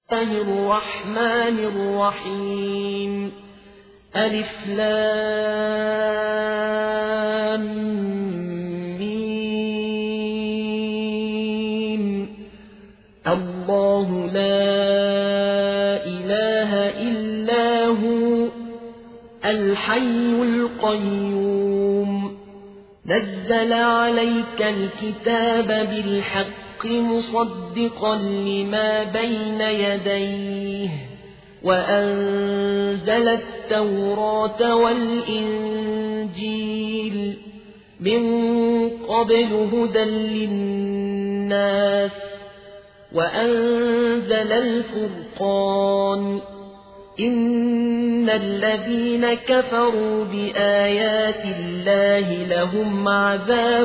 الرحمن الرحيم ألف لام ميم الله لا إله إلا هو الحي القيوم نزل عليك الكتاب بالحق مصدقا لما بين يديه وأنزل التوراة والإنجيل من قبل هدى للناس وأنزل الفرقان إن الذين كفروا بآيات الله لهم عذاب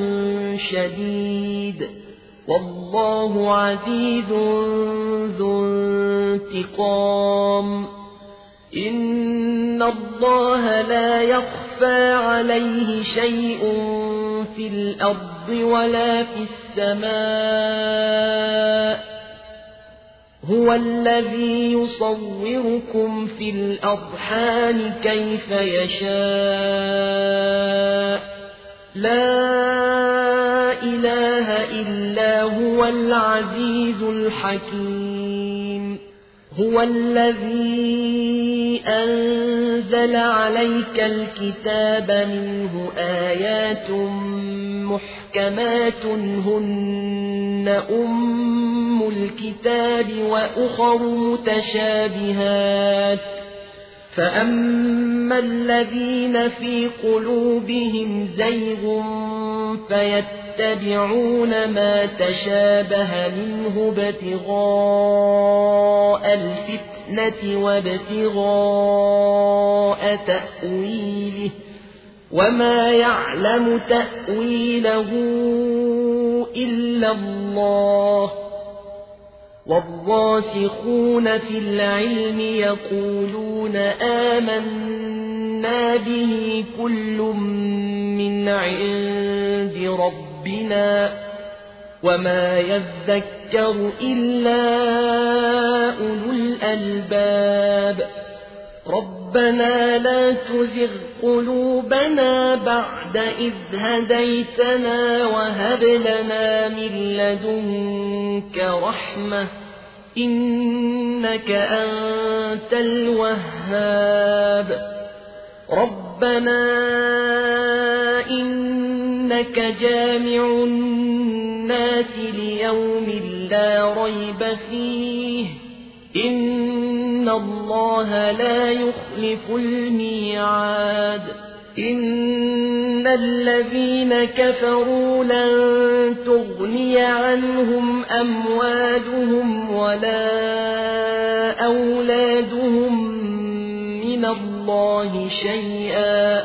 شديد والله عزيز ذو انتقام إن الله لا يخفى عليه شيء في الأرض ولا في السماء هو الذي يصوركم في الأرحام كيف يشاء لا إله إلا هو العزيز الحكيم هو الذي أنزل عليك الكتاب منه آيات محكمات هن أم الكتاب وأخر متشابهات فأما الذين في قلوبهم زيغ فيتبعون ما تشابه منه ابتغاء الفتنة وابتغاء تأويله وما يعلم تأويله إلا الله والراسخون في العلم يقولون آمنا به كل من عند ربنا وما يذكر إلا أولو الألباب ربنا لا تزغ قلوبنا بعد إذ هديتنا وهب لنا من لدنك رحمة إنك أنت الوهاب ربنا إنك جامع الناس ليوم لا ريب فيه إن الله لا يخلف الميعاد إن الذين كفروا لن تغني عنهم أموالهم ولا أولادهم من الله شيئا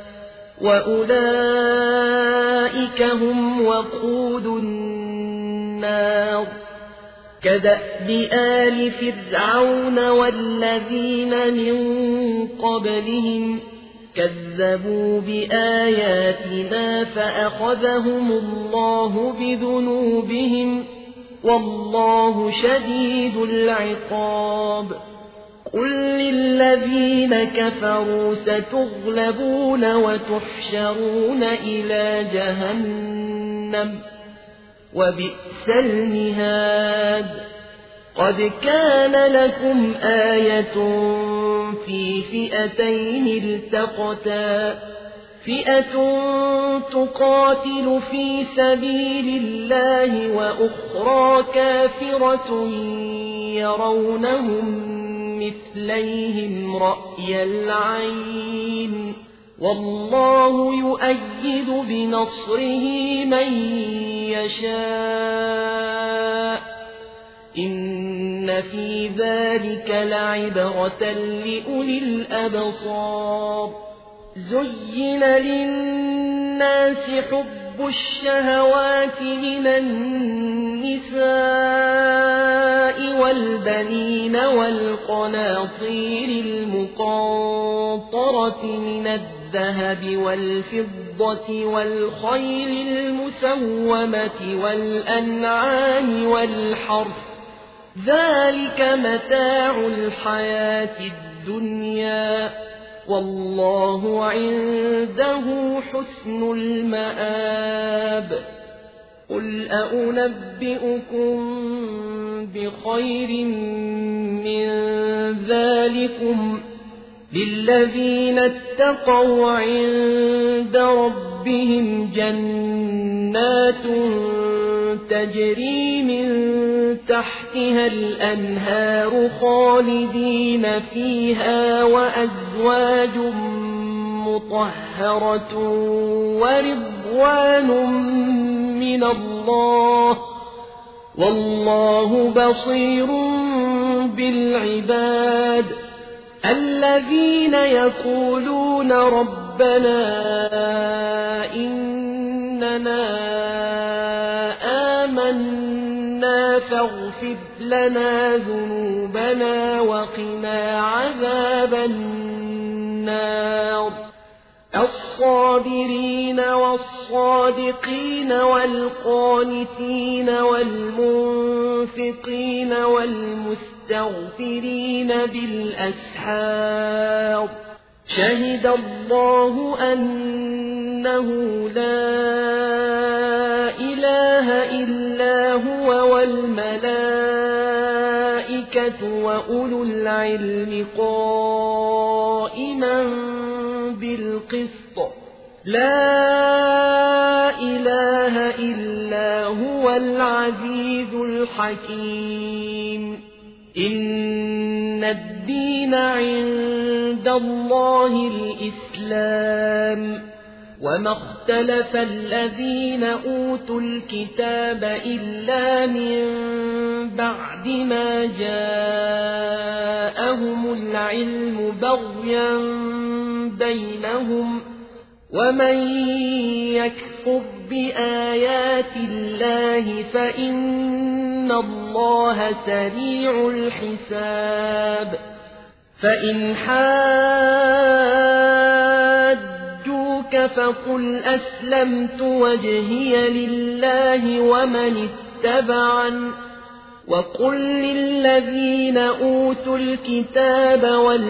وأولئك هم وقود النار كدأب آل فرعون والذين من قبلهم كذبوا بآياتنا فأخذهم الله بذنوبهم والله شديد العقاب قل للذين كفروا ستغلبون وتحشرون إلى جهنم وبئس المهاد قد كان لكم آية في فئتين التقتا فئة تقاتل في سبيل الله وأخرى كافرة يرونهم مثليهم رأي العين والله يؤيد بنصره من يشاء إن في ذلك لعبرة لأولي الأبصار زين للناس حب الشهوات من النساء والبنين والقناطير المقنطرة من الذهب والفضة والخيل المسومة والأنعام والحرث ذلك متاع الحياة الدنيا والله عنده حسن المآب قل أنبئكم بخير من ذلكم للذين اتقوا عند ربهم جنات تجري من تحتها الأنهار خالدين فيها وأزواج مطهرة ورضوان من الله والله بصير بالعباد الذين يقولون ربنا إننا آمنا فاغفر لنا ذنوبنا وقنا عذاب النار الصابرين والصادقين والقانتين والمنفقين والمستغفرين بالأسحار شهد الله أنه لا إله إلا هو والملائكة وأولو العلم قائما بالقسط لا إله إلا هو العزيز الحكيم إن الدين عند الله الإسلام وما اختلف الذين أوتوا الكتاب إلا من بعد ما جاءهم العلم بغيا بينهم ومن يكفر بآيات الله فإن الله سريع الحساب فإن حاجوك فقل أسلمت وجهي لله ومن اتبعن وقل للذين أوتوا الكتاب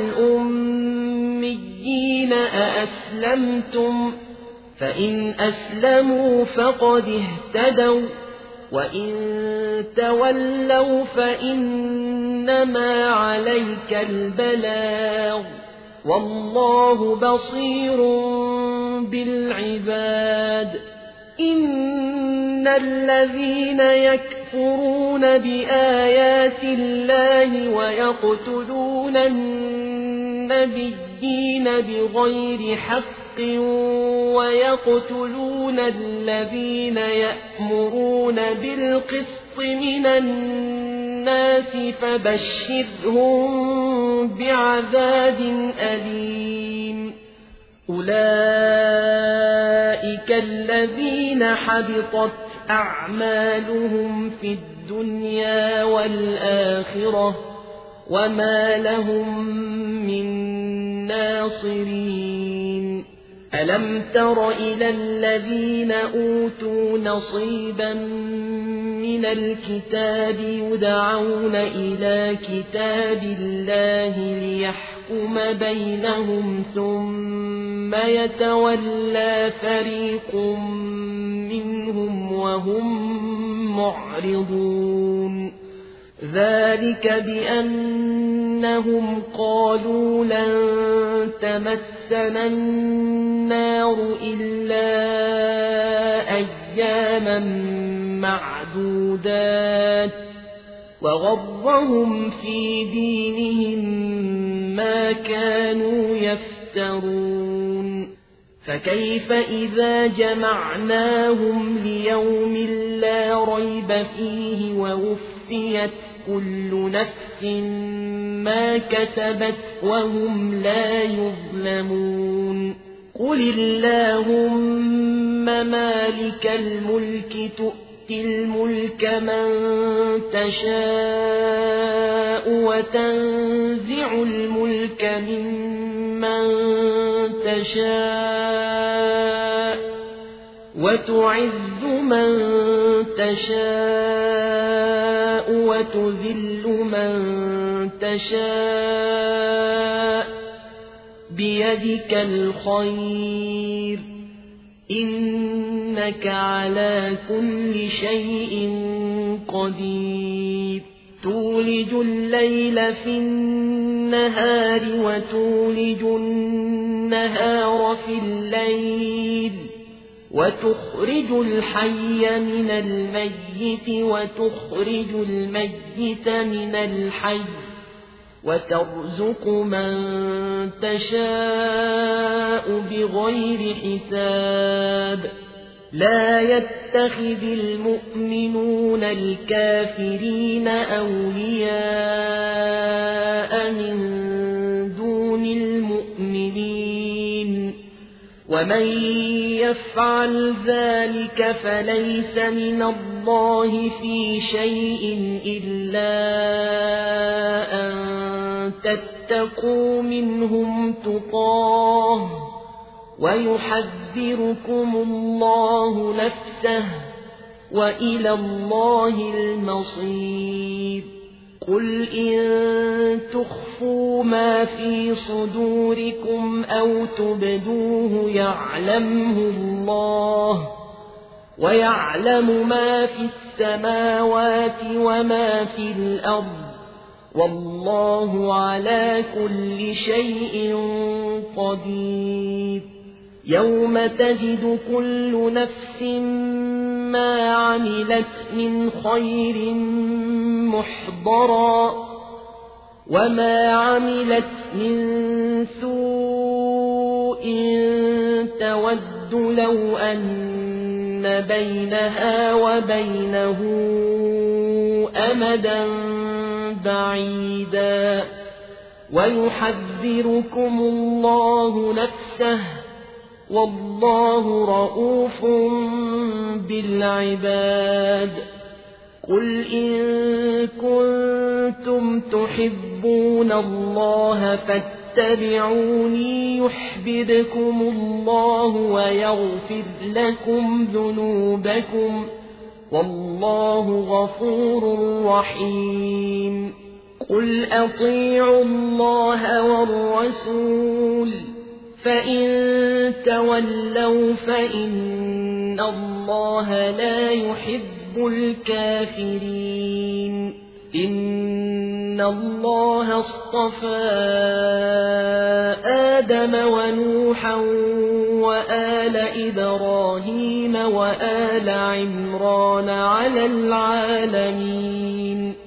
والأميين أأسلمتم فإن أسلموا فقد اهتدوا وإن تولوا فإنما عليك البلاغ والله بصير بالعباد إن الذين يكفرون بآيات الله ويقتلون النبيين بغير حق ويقتلون الذين يأمرون بالقسط من الناس فبشرهم بعذاب أليم أولئك الذين حبطت أعمالهم في الدنيا والآخرة وما لهم من ناصرين ألم تر إلى الذين أوتوا نصيبا من الكتاب يدعون إلى كتاب الله ليحكم بينهم ثم يتولى فريق منهم وهم معرضون ذلك بأنهم قالوا لن تمسنا النار إلا أياما معدودات وغرهم في دينهم ما كانوا يفترون فكيف إذا جمعناهم ليوم لا ريب فيه ووفيت كل نفس ما كسبت وهم لا يظلمون قل اللهم مالك الملك تؤتي الملك من تشاء وتنزع الملك ممن تشاء وتعز من تشاء وتذل من تشاء بيدك الخير إنك على كل شيء قدير تولج الليل في النهار وتولج النهار في الليل وتخرج الحي من الميت وتخرج الميت من الحي وترزق من تشاء بغير حساب لا يتخذ المؤمنون الكافرين أولياء من دون المؤمنين ومن يفعل ذلك فليس من الله في شيء إلا أن تتقوا منهم تقاه ويحذركم الله نفسه وإلى الله المصير قل إن تخفوا ما في صدوركم أو تبدوه يعلمه الله ويعلم ما في السماوات وما في الأرض والله على كل شيء قدير يوم تجد كل نفس ما عملت من خير محضرا وما عملت من سوء تود لو أن بينها وبينه أمدا بعيدا ويحذركم الله نفسه والله رؤوف بالعباد قل إن كنتم تحبون الله فاتبعوني يحببكم الله ويغفر لكم ذنوبكم والله غفور رحيم قل أطيعوا الله والرسول فإن تولوا فإن الله لا يحب الكافرين إن الله اصطفى آدم ونوحا وآل إبراهيم وآل عمران على العالمين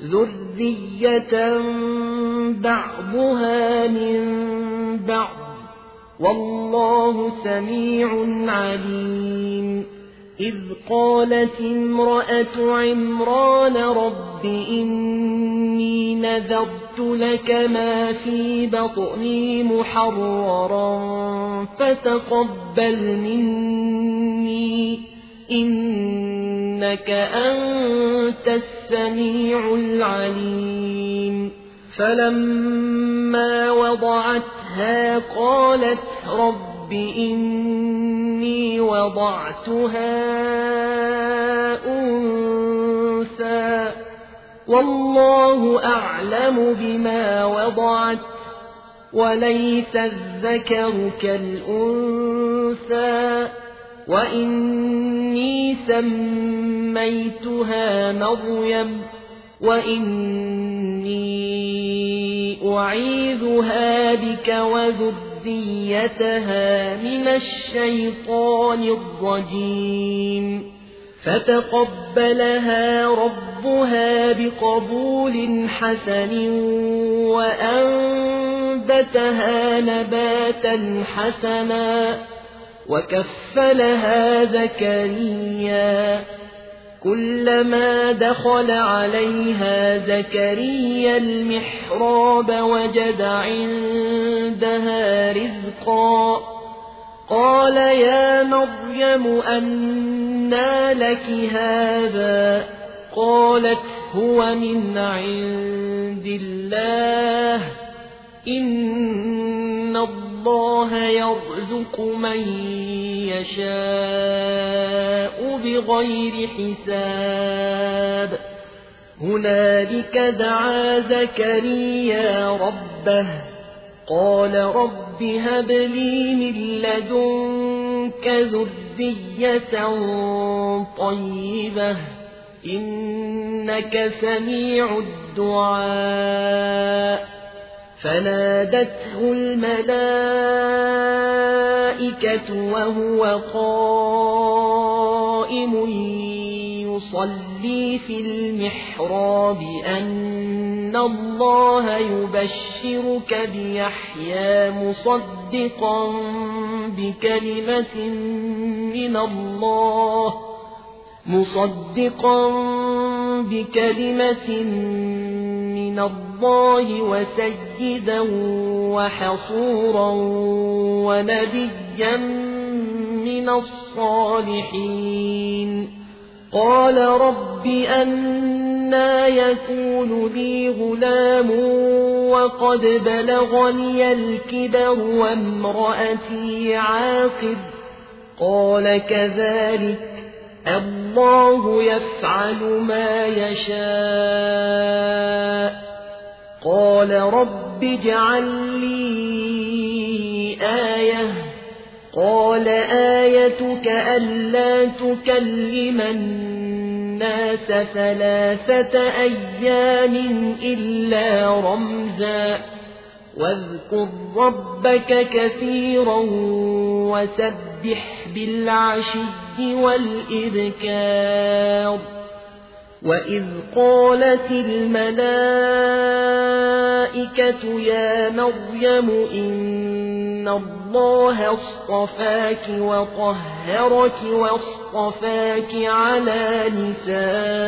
ذرية بعضها من بعض والله سميع عليم إذ قالت امرأة عمران رب إني نذرت لك ما في بطني محررا فتقبل مني إنك أنت السميع العليم فلما وضعتها قالت رب إني وضعتها أنثى والله أعلم بما وضعت وليس الذكر كالأنثى وإني سميتها مريم وإني أعيذها بك وذريتها من الشيطان الرجيم فتقبلها ربها بقبول حسن وأنبتها نباتا حسنا وكفلها زكريا كلما دخل عليها زكريا المحراب وجد عندها رزقا قال يا مريم أنى لك هذا قالت هو من عند الله إن الله يرزق من يشاء بغير حساب هنالك دعا زكريا ربه قال رب هب لي من لدنك ذرية طيبة إنك سميع الدعاء فنادته الملائكة وهو قائم يصلي في المحراب أن الله يبشرك بيحيى مصدقا بكلمة من الله وسيدا وحصورا ونبيا من الصالحين قال رب أنى يكون لي غلام وقد بلغني الكبر وامرأتي عاقر قال كذلك الله يفعل ما يشاء قال رب اجعل لي آية قال آيتك ألا تكلم الناس 3 أيام إلا رمزا واذكر ربك كثيرا وسبح بالعشي والإبكار وإذ قالت الملائكة يا مريم إن الله اصطفاك وطهرك واصطفاك على نساء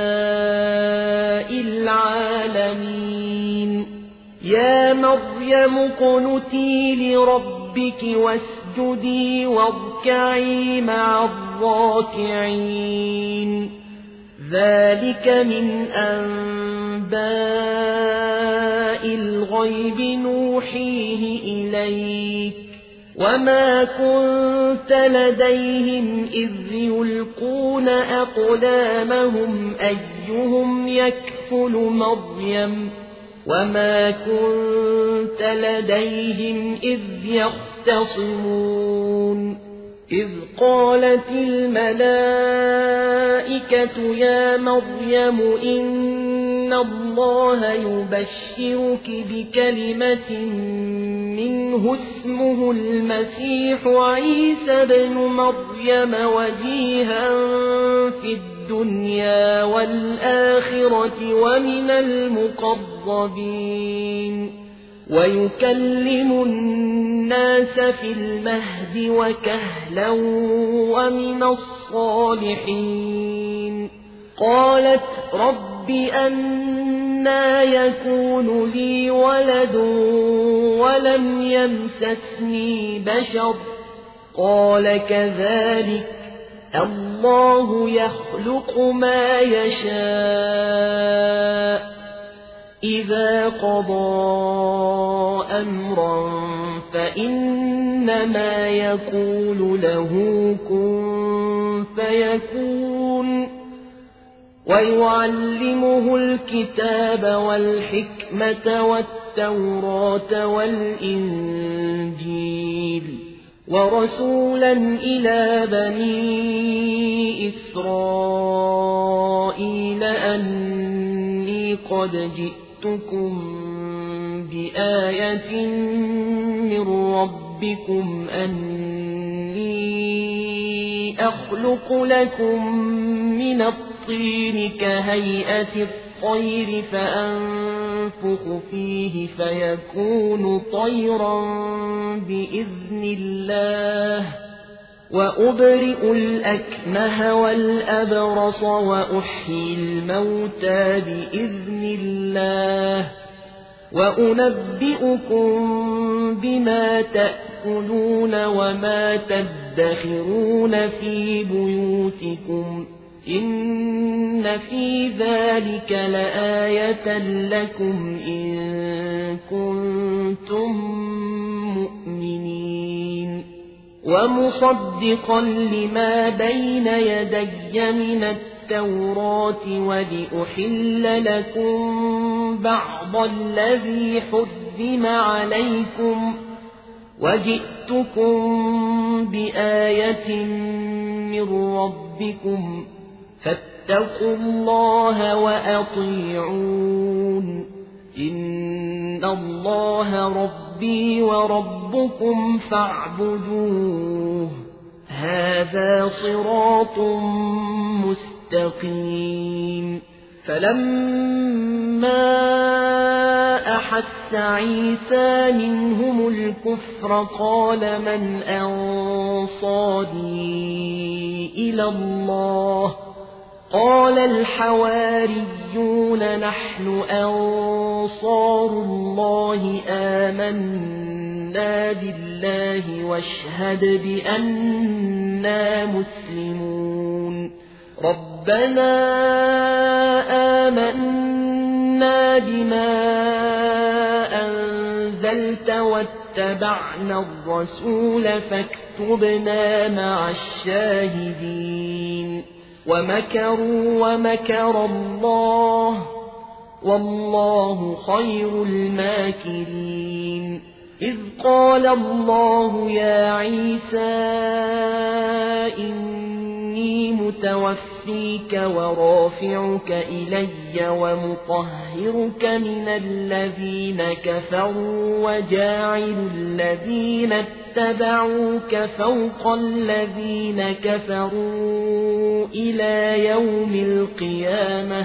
العالمين يا مريم اقنتي لربك واسجدي واركعي مع الراكعين ذلك من أنباء الغيب نوحيه إليك وما كنت لديهم إذ يلقون أقلامهم أيهم يكفل مريم وما كنت لديهم إذ يختصمون إذ قالت الملائكة يا مريم إن الله يبشرك بكلمة منه اسمه المسيح عيسى بن مريم وجيها في الدنيا والآخرة ومن المقربين ويكلم الناس في المهد وكهلا ومن الصالحين قالت رب أنى يكون لي ولد ولم يمسسني بشر قال كذلك الله يخلق ما يشاء إذا قضى أمرا فإنما يقول له كن فيكون ويعلمه الكتاب والحكمة والتوراة والإنجيل ورسولا إلى بني إسرائيل أني قد جئتكم بآية من ربكم أني أخلق لكم من الطين كهيئة الطير فأنفخ فيه فيكون طيرا بإذن الله وأبرئ الأكمه والأبرص وأحيي الموتى بإذن الله وأنبئكم بما تأكلون وما تدخرون في بيوتكم إن في ذلك لآية لكم إن كنتم مؤمنين ومصدقا لما بين يدي من التوراة ولأحل لكم بعض الذي حرم عليكم وجئتكم بآية من ربكم فاتقوا الله وأطيعون إن الله ربي وربكم فاعبدوه هذا صراط مستقيم. فلما أحس عيسى منهم الكفر قال من أنصاري إلى الله قال الحواريون نحن أنصار الله آمنا بالله واشهد بأننا مسلمون. ربنا آمنا بما أنزلت واتبعنا الرسول فاكتبنا مع الشاهدين. ومكروا ومكر الله والله خير الماكرين. إذ قال الله يا عيسى إني متوفيك ورافعك إلي ومطهرك من الذين كفروا وجاعل الذين اتبعوك فوق الذين كفروا إلى يوم القيامة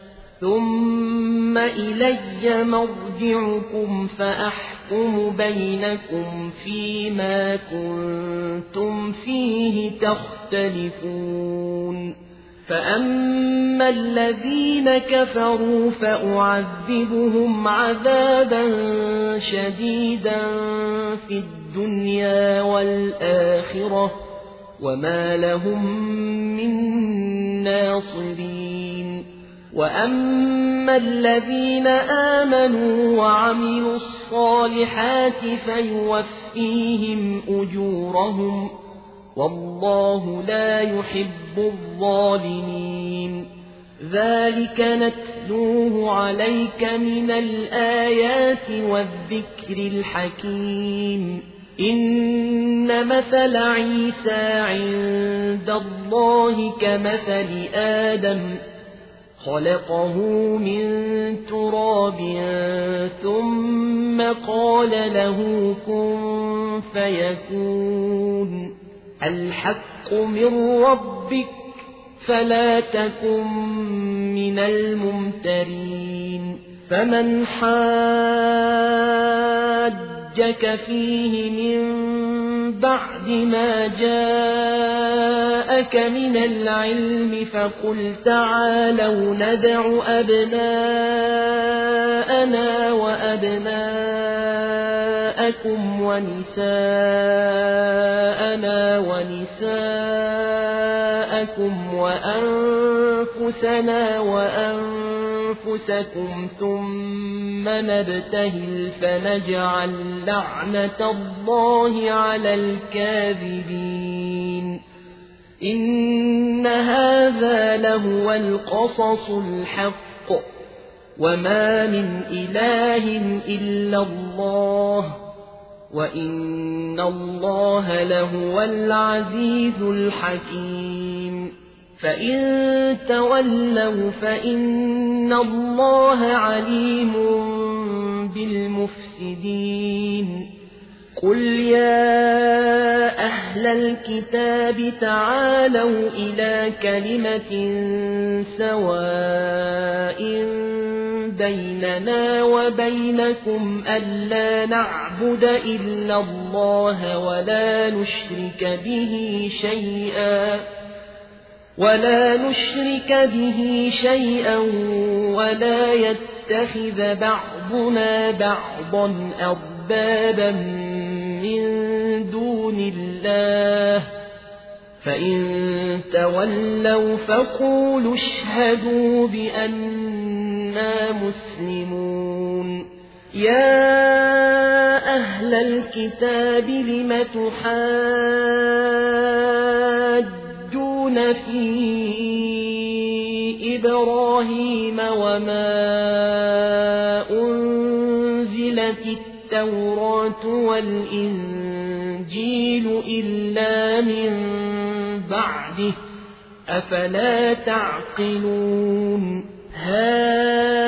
ثم إلي مرجعكم فأحكم بينكم فيما كنتم فيه تختلفون. فأما الذين كفروا فأعذبهم عذابا شديدا في الدنيا والآخرة وما لهم من ناصرين. وأما الذين آمنوا وعملوا الصالحات فيوفيهم أجورهم والله لا يحب الظالمين. ذلك نتلوه عليك من الآيات والذكر الحكيم. إن مثل عيسى عند الله كمثل آدم خلقه من تراب ثم قال له كن فيكون. الحق من ربك فلا تكن من الممترين. فمن حاجك فيه من بعد ما جاءك من العلم فقل تعالوا ندع أبناءنا وأبناءكم ونساءنا ونساءكم وأنفسنا وأنفسكم ثم نبتهل فنجعل لعنة الله على الكاذبين. إن هذا لهو القصص الحق وما من إله إلا الله وإن الله لهو العزيز الحكيم. فإن تولوا فإن الله عليم بالمفسدين. قل يا أهل الكتاب تعالوا إلى كلمة سواء بيننا وبينكم ألا نعبد إلا الله ولا نشرك به شيئا ولا يتخذ بعضنا بعضا أربابا من دون الله. فإن تولوا فقولوا اشهدوا بأننا مسلمون. يا أهل الكتاب لم تحاجون في إبراهيم وما أنزلت التوراة والإنجيل إلا من بعده أفلا تعقلون ها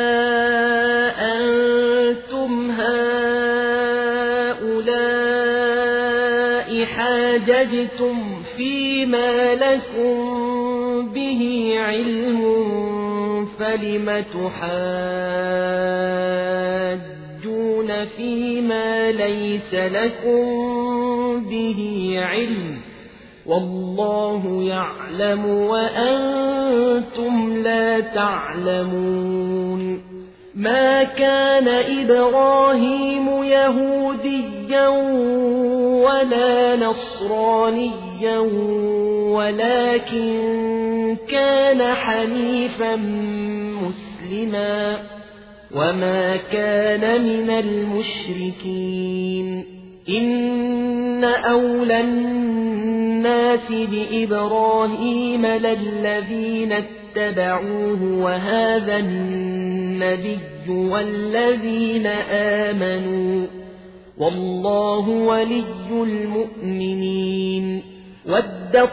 أنتم هؤلاء حاججتم فيما لكم به علم فلم تحاجون فيما ليس لكم به علم والله يعلم وأنتم لا تعلمون ما كان إبراهيم يهوديا ولا نصرانيا ولكن كان حنيفا مسلما وما كان من المشركين إن أولى الناس بإبراهيم للذين اتبعوه وهذا النبي والذين آمنوا والله ولي المؤمنين ودت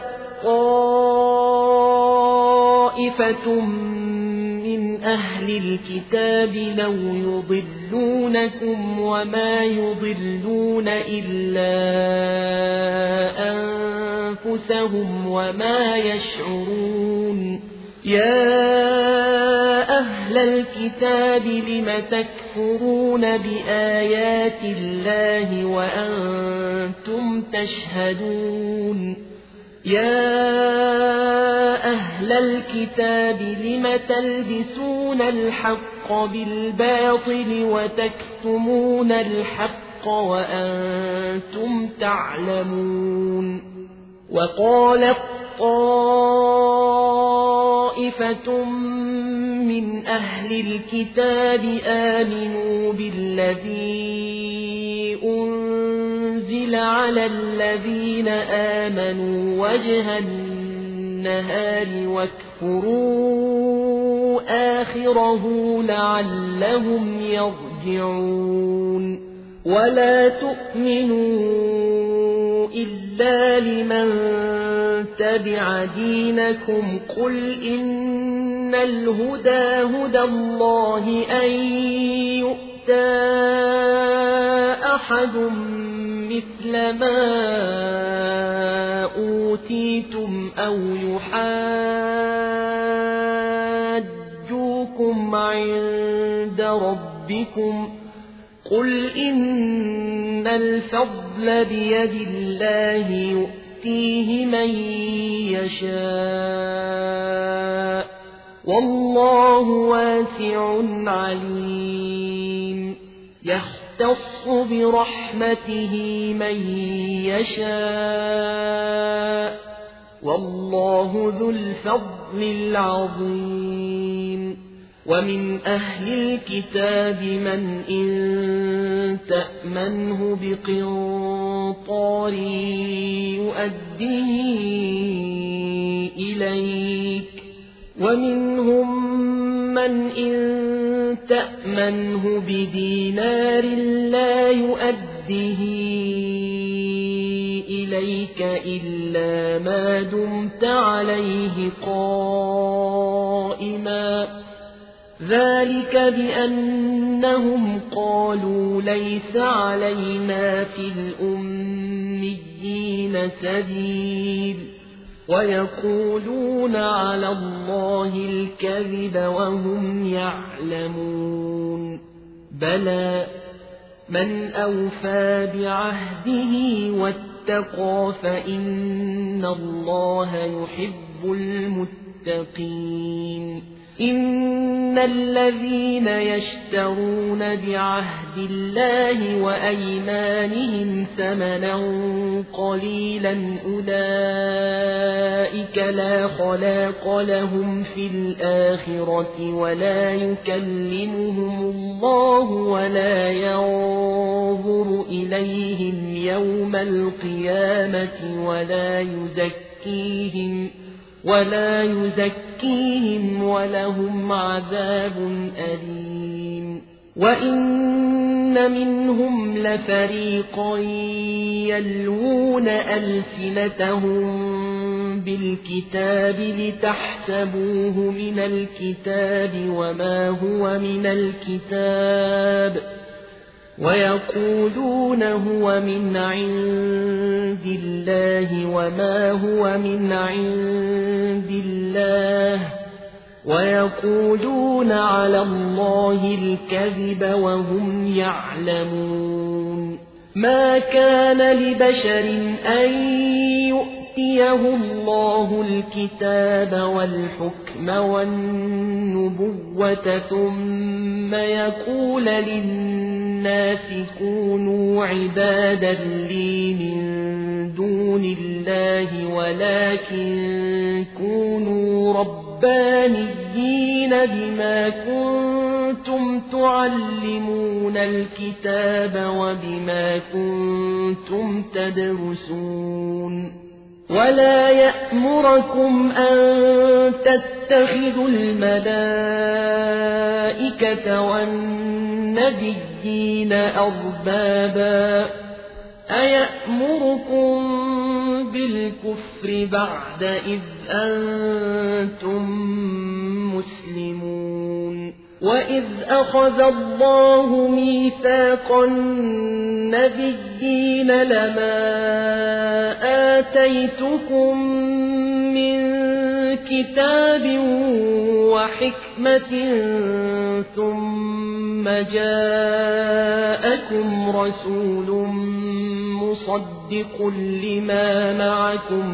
طائفة من أهل الكتاب لو يضلونكم وما يضلون إلا أنفسهم وما يشعرون يا أهل الكتاب لم تكفرون بآيات الله وأنتم تشهدون يا أهل الكتاب لم تلبسون الحق بالباطل وتكتمون الحق وأنتم تعلمون وقالت طائفة من أهل الكتاب آمنوا بالذي أنزل على الذين آمنوا وجه النهار واكفروا آخره لعلهم يرجعون ولا تؤمنوا إلا لمن تبع دينكم قل إن الهدى هدى الله أن يؤتى أحد مثل ما أوتيتم أو يحاجوكم عند ربكم قل إن الفضل بيد الله يؤتيه من يشاء والله واسع عليم يختص برحمته من يشاء والله ذو الفضل العظيم ومن أهل الكتاب من إن تأمنه بقنطار يؤديه إليك ومنهم من إن تأمنه بدينار لا يؤديه إليك إلا ما دمت عليه قائما ذلك بأنهم قالوا ليس علينا في الأميين سبيل ويقولون على الله الكذب وهم يعلمون بلى من أوفى بعهده واتقى فإن الله يحب المتقين إن الذين يشترون بعهد الله وأيمانهم ثمنا قليلا أولئك لا خلاق لهم في الآخرة ولا يكلمهم الله ولا ينظر إليهم يوم القيامة ولا يزكيهم يزكيهم ولهم عذاب أليم وإن منهم لفريقا يلوون ألسنتهم بالكتاب لتحسبوه من الكتاب وما هو من الكتاب ويقولون هو من عند الله وما هو من عند الله ويقولون على الله الكذب وهم يعلمون ما كان لبشر أن يؤتيه الله الكتاب والحكم والنبوة ثم يقول للناس كونوا عبادا لي من دون الله ولكن كونوا ربانيين بما كنتم تعلمون الكتاب وبما كنتم تدرسون ولا يأمركم أن تتخذوا الملائكة والنبيين أربابا أيأمركم بالكفر بعد إذ أنتم مسلمون وإذ أخذ الله ميثاق النبيين لما آتيتكم من كتاب وحكمة ثم جاءكم رسول مصدق لما معكم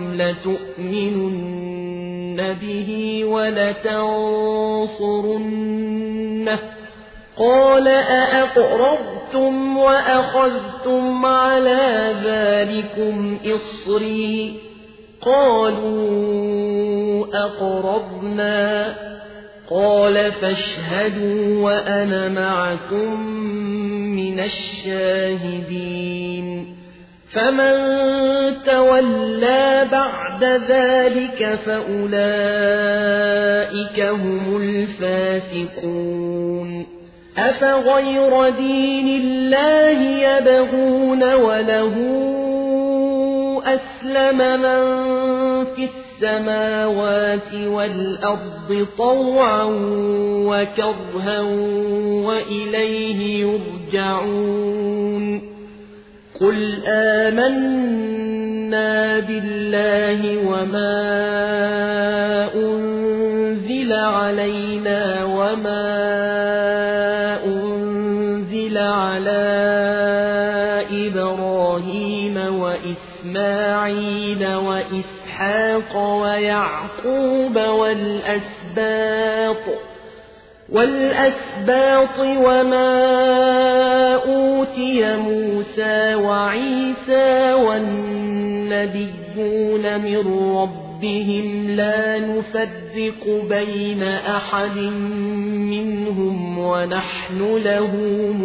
لتؤمنن به ولتنصرنه قال أأقررتم وأخذتم على ذلكم إصري قالوا أقررنا قال فاشهدوا وأنا معكم من الشاهدين فمن تولى بعد ذلك فأولئك هم الفاسقون أفغير دين الله يبغون وله أسلم من في السماوات والأرض طوعا وكرها وإليه يرجعون قل آمنا بالله وما أنزل علينا وما أنزل على إبراهيم وإسماعيل وإسحاق ويعقوب والأسباط وما أوتي موسى وعيسى والنبيون من ربهم لا نفرق بين أحد منهم ونحن له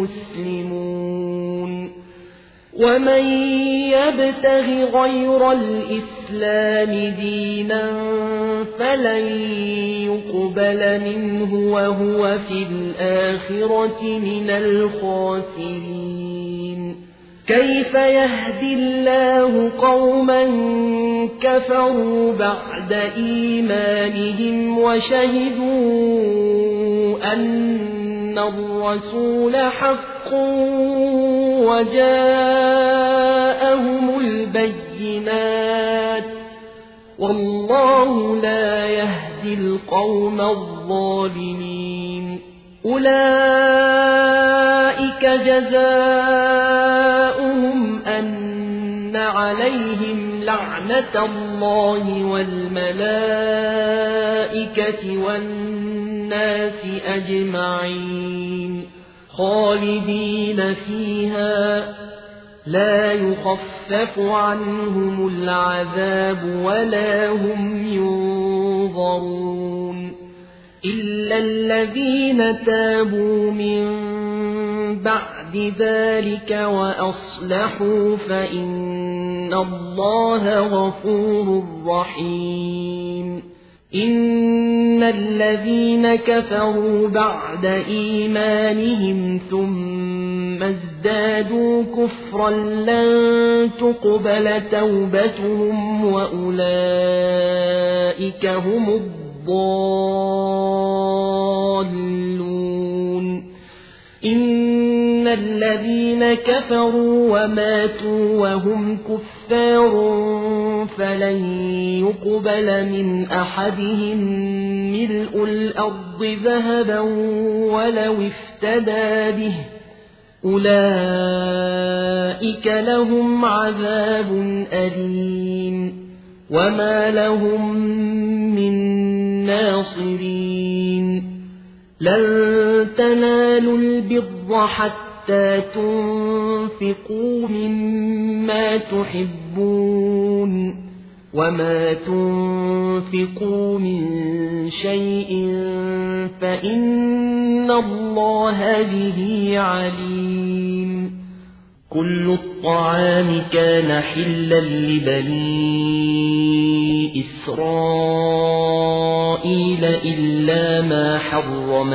مسلمون ومن يبتغ غير الإسلام دينا فلن يقبل منه وهو في الآخرة من الخاسرين كيف يهدي الله قوما كفروا بعد إيمانهم وشهدوا أن الرسول حق وجاءهم البينات والله لا يهدي القوم الظالمين أولئك جزاؤهم أن عليهم لعنة الله والملائكة والناس أجمعين خالدين فيها لا يخفف عنهم العذاب ولا هم ينظرون إلا الذين تابوا من بعد ذلك وأصلحوا فإن الله غفور رحيم إن الذين كفروا بعد إيمانهم ثم ازدادوا كفرا لن تقبل توبتهم وأولئك هم الضالون. إن الذين كفروا وماتوا وهم كفار فلن يقبل من أحدهم ملء الأرض ذهبا ولو افتدى به أولئك لهم عذاب أليم وما لهم من ناصرين. لن تنالوا البر حتى تنفقوا مما تحبون وما تنفقوا من شيء فإن الله به عليم. كل الطعام كان حلا لبني إسرائيل إلا ما حرم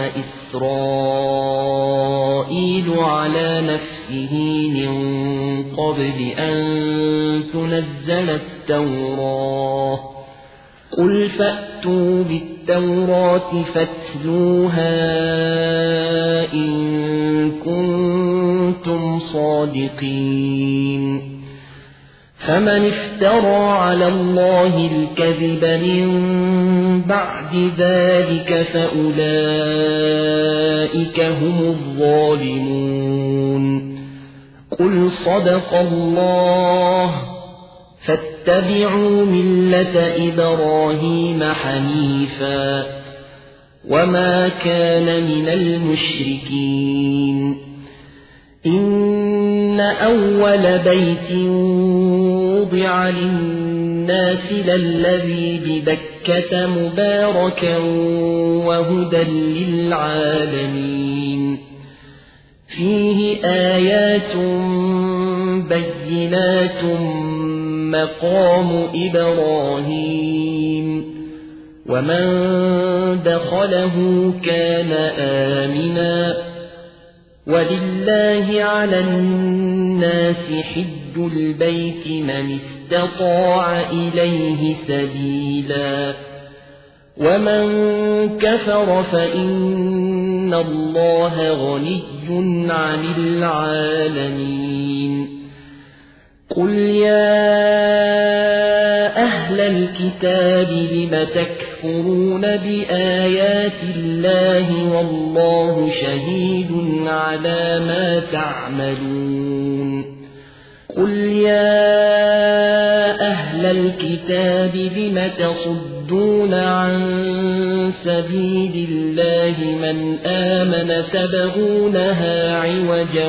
إسرائيل على نفسه من قبل أن تنزل التوراة. قل فأتوا بالتوراة فاتلوها إن كنتم صادقين. فمن افترى على الله الكذب من بعد ذلك فأولئك هم الظالمون. قل صدق الله فاتبعوا ملة إبراهيم حنيفا وما كان من المشركين. إن أول بيت وضع للناس للذي ببكة مباركا وهدى للعالمين. فيه آيات بينات مقام إبراهيم ومن دخله كان آمنا ولله على الناس حج البيت من استطاع إليه سبيلا ومن كفر فإن الله غني عن العالمين. قل يا أهل الكتاب لم تكفرون بآيات الله والله شهيد على ما تعملون. قل يا أهل الكتاب لم تصدون عن سبيل الله من آمن تبغونها عوجا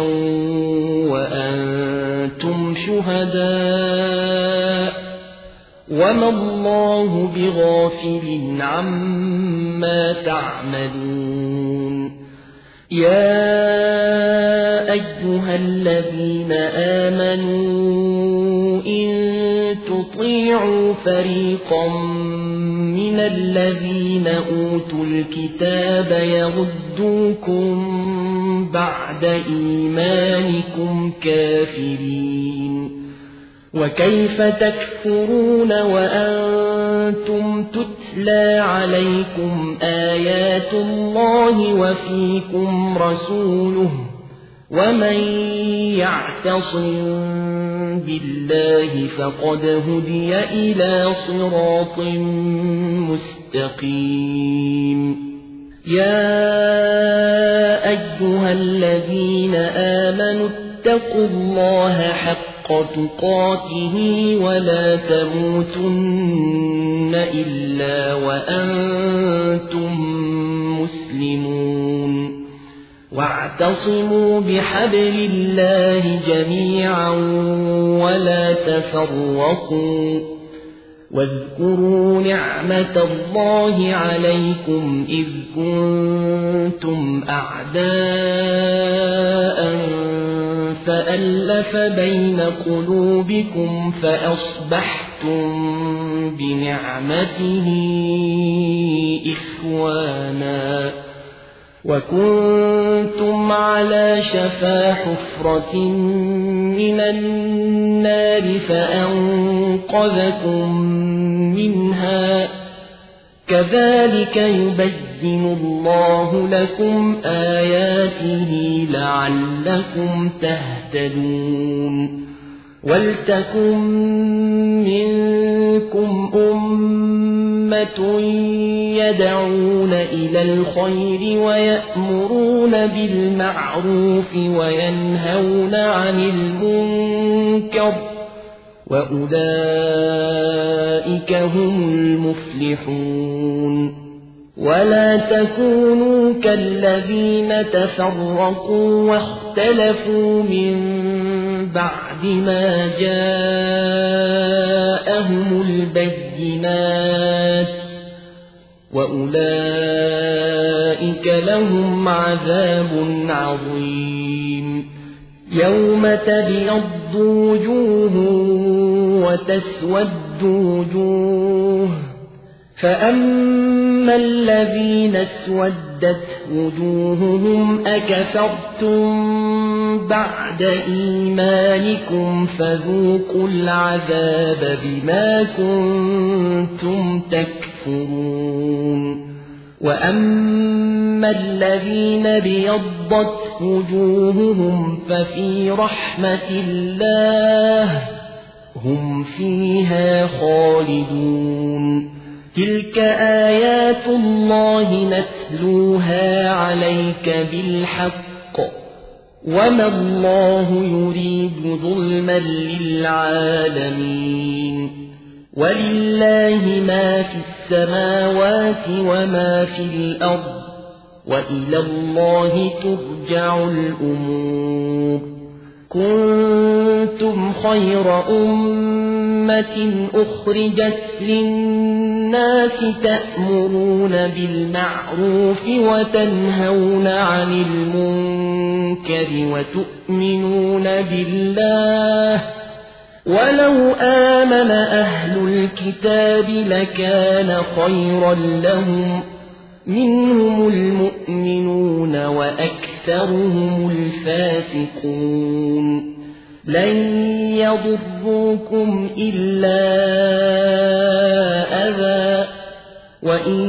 وأنتم شهداء وما الله بغافل عما تعملون. يا أيها الذين آمنوا إن تطيعوا فريقا من الذين أوتوا الكتاب يردوكم بعد إيمانكم كافرين وكيف تكفرون وأنتم تتلى عليكم آيات الله وفيكم رسوله ومن يعتصم بالله فقد هدي إلى صراط مستقيم. يا أيها الذين آمنوا اتقوا الله حق تقاته ولا تموتن إلا وأنتم مسلمون. واعتصموا بحبل الله جميعا ولا تفرقوا واذكروا نعمة الله عليكم إذ كنتم أعداء فألف بين قلوبكم فأصبحتم بنعمته إخوانا وكنتم على شفا حفرة من النار فأنقذكم منها كذلك يبين الله لكم آياته لعلكم تهتدون ولتكن منكم أمة يدعون إلى الخير ويأمرون بالمعروف وينهون عن المنكر وأولئك هم المفلحون ولا تكونوا كالذين تفرقوا واختلفوا من بعد ما جاءهم البينات وأولئك لهم عذاب عظيم يوم تبيض وجوه وتسود وجوه فأما الذين اسودت وجوههم أكفرتم بعد إيمانكم فذوقوا العذاب بما كنتم تكفرون وأما الذين بيضت وجوههم ففي رحمة الله هم فيها خالدون تلك آيات الله نتلوها عليك بالحق وما الله يريد ظلما للعالمين ولله ما في السماوات وما في الأرض وإلى الله ترجع الأمور كنتم خير أمة أخرجت للناس تأمرون بالمعروف وتنهون عن المنكر وتؤمنون بالله ولو آمن أهل الكتاب لكان خيرا لهم منهم المؤمنون وأكثرهم الفاسقون لن يضروكم إلا أذى وإن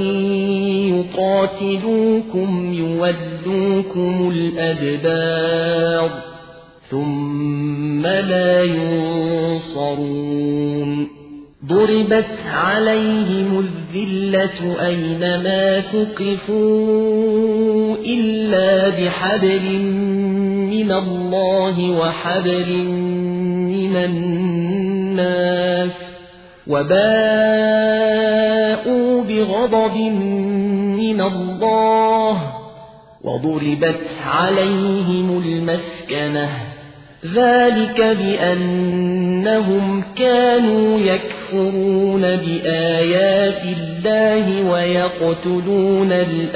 يقاتلوكم يولوكم الأدبار ثم لا ينصرون ضربت عليهم الذلة أينما ثقفوا إلا بحبل من الله وحبل من الناس وباءوا بغضب من الله وضربت عليهم المسكنة ذلك بأنهم كانوا يكفرون بآيات الله ويقتلون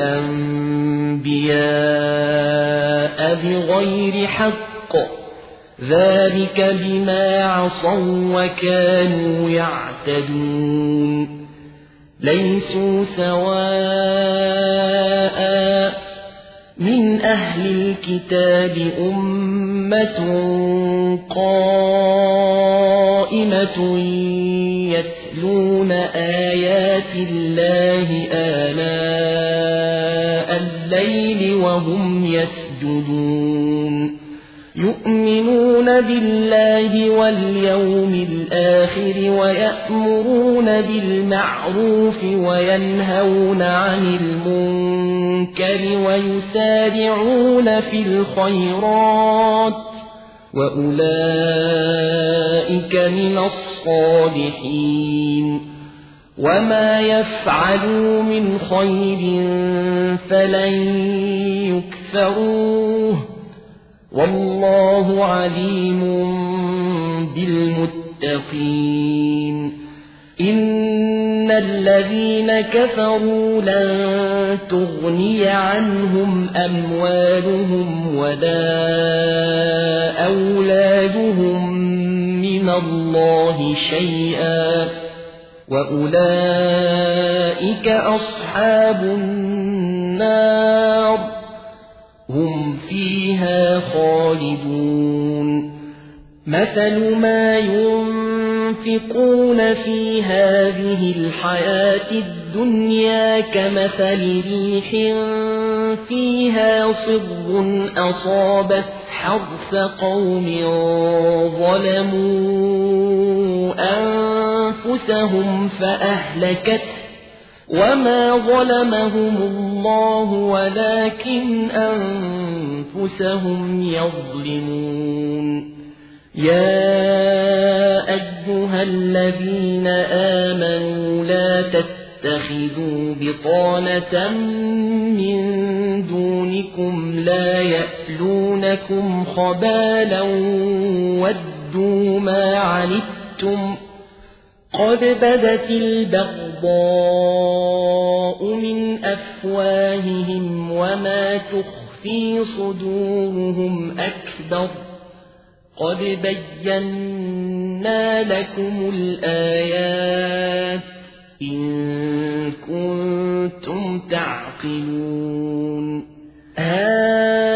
الأنبياء بغير حق ذلك بما عصوا وكانوا يعتدون ليسوا سواء من أهل الكتاب أمة قائمة يتلون آيات الله آناء الليل وهم يسجدون يؤمنون بالله واليوم الآخر ويأمرون بالمعروف وينهون عن المنكر ويسارعون في الخيرات وأولئك من الصالحين وما يفعلوا من خير فلن يكفروه والله عليم بالمتقين إن الذين كفروا لن تغني عنهم أموالهم ولا أولادهم من الله شيئا وأولئك أصحاب النار هم فيها خالدون مثل ما ينفقون في هذه الحياة الدنيا كمثل ريح فيها صر أصابت حرث قوم ظلموا أنفسهم فأهلكت وما ظلمهم الله ولكن أنفسهم يظلمون يا أيها الذين آمنوا لا تتخذوا بطانة من دونكم لا يألونكم خبالا ودوا ما عنتم قد بدت البغضاء من أفواههم وما تخفي صدورهم أكبر قد بينا لكم الآيات إن كنتم تعقلون ها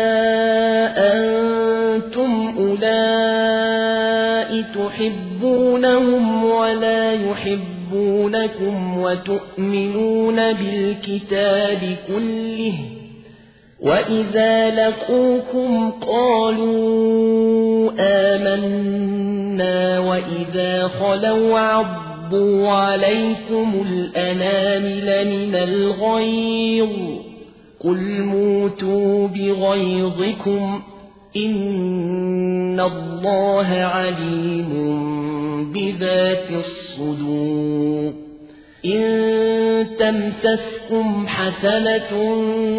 أنتم أولئك تحبونهم ولا يحبونكم وتؤمنون بالكتاب كله وإذا لقوكم قالوا آمنا وإذا خلوا عضوا عليكم الأنامل من الغيظ قل موتوا بغيظكم إن الله عليم بذات الصدور إن تمسسكم حسنة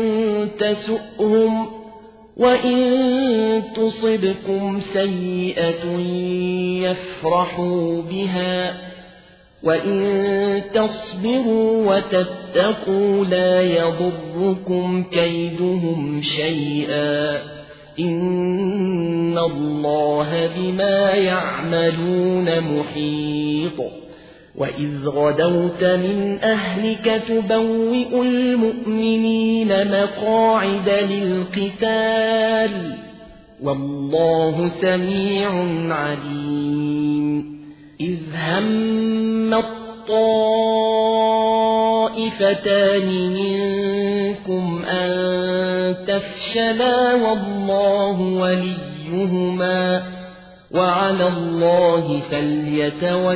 تسؤهم وإن تصبكم سيئة يفرحوا بها وإن تصبروا وتتقوا لا يضركم كيدهم شيئا إن الله بما يعملون محيط وإذ غدوت من أهلك تبوئ المؤمنين مقاعد للقتال والله سميع عليم إذ هم الطائفتان منكم أن تفشلا والله وليهما وعلى الله فليتوكل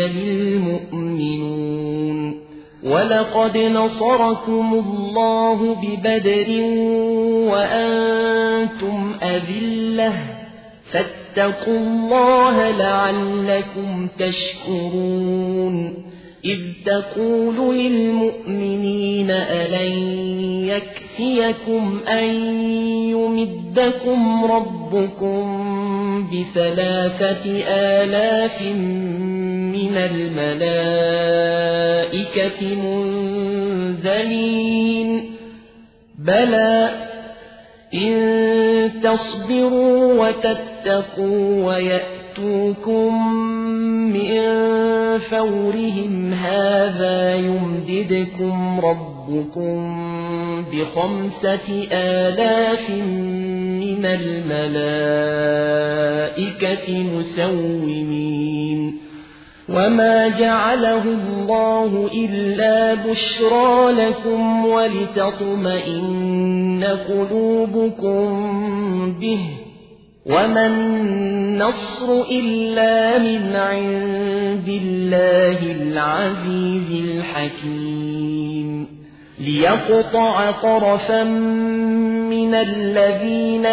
المؤمنون ولقد نصركم الله ببدر وأنتم أذلة فاتقوا الله لعلكم تشكرون إذ تقول للمؤمنين ألن يكفيكم أن يمدكم ربكم ب3,000 من الملائكة منزلين بلى إن تصبروا وتتقوا ويأتوكم من فورهم هذا يمددكم ربكم ب5,000 من الملائكة مسومين وما جعله الله إلا بشرى لكم ولتطمئن قلوبكم به وما النصر إلا من عند الله العزيز الحكيم ليقطع طرفا من الذين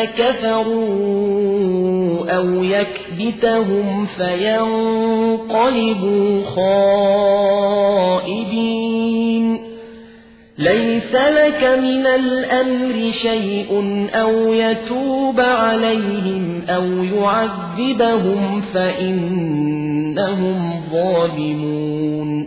كفروا أو يكبتهم فينقلبوا خائبين ليس لك من الأمر شيء أو يتوب عليهم أو يعذبهم فإنهم ظالمون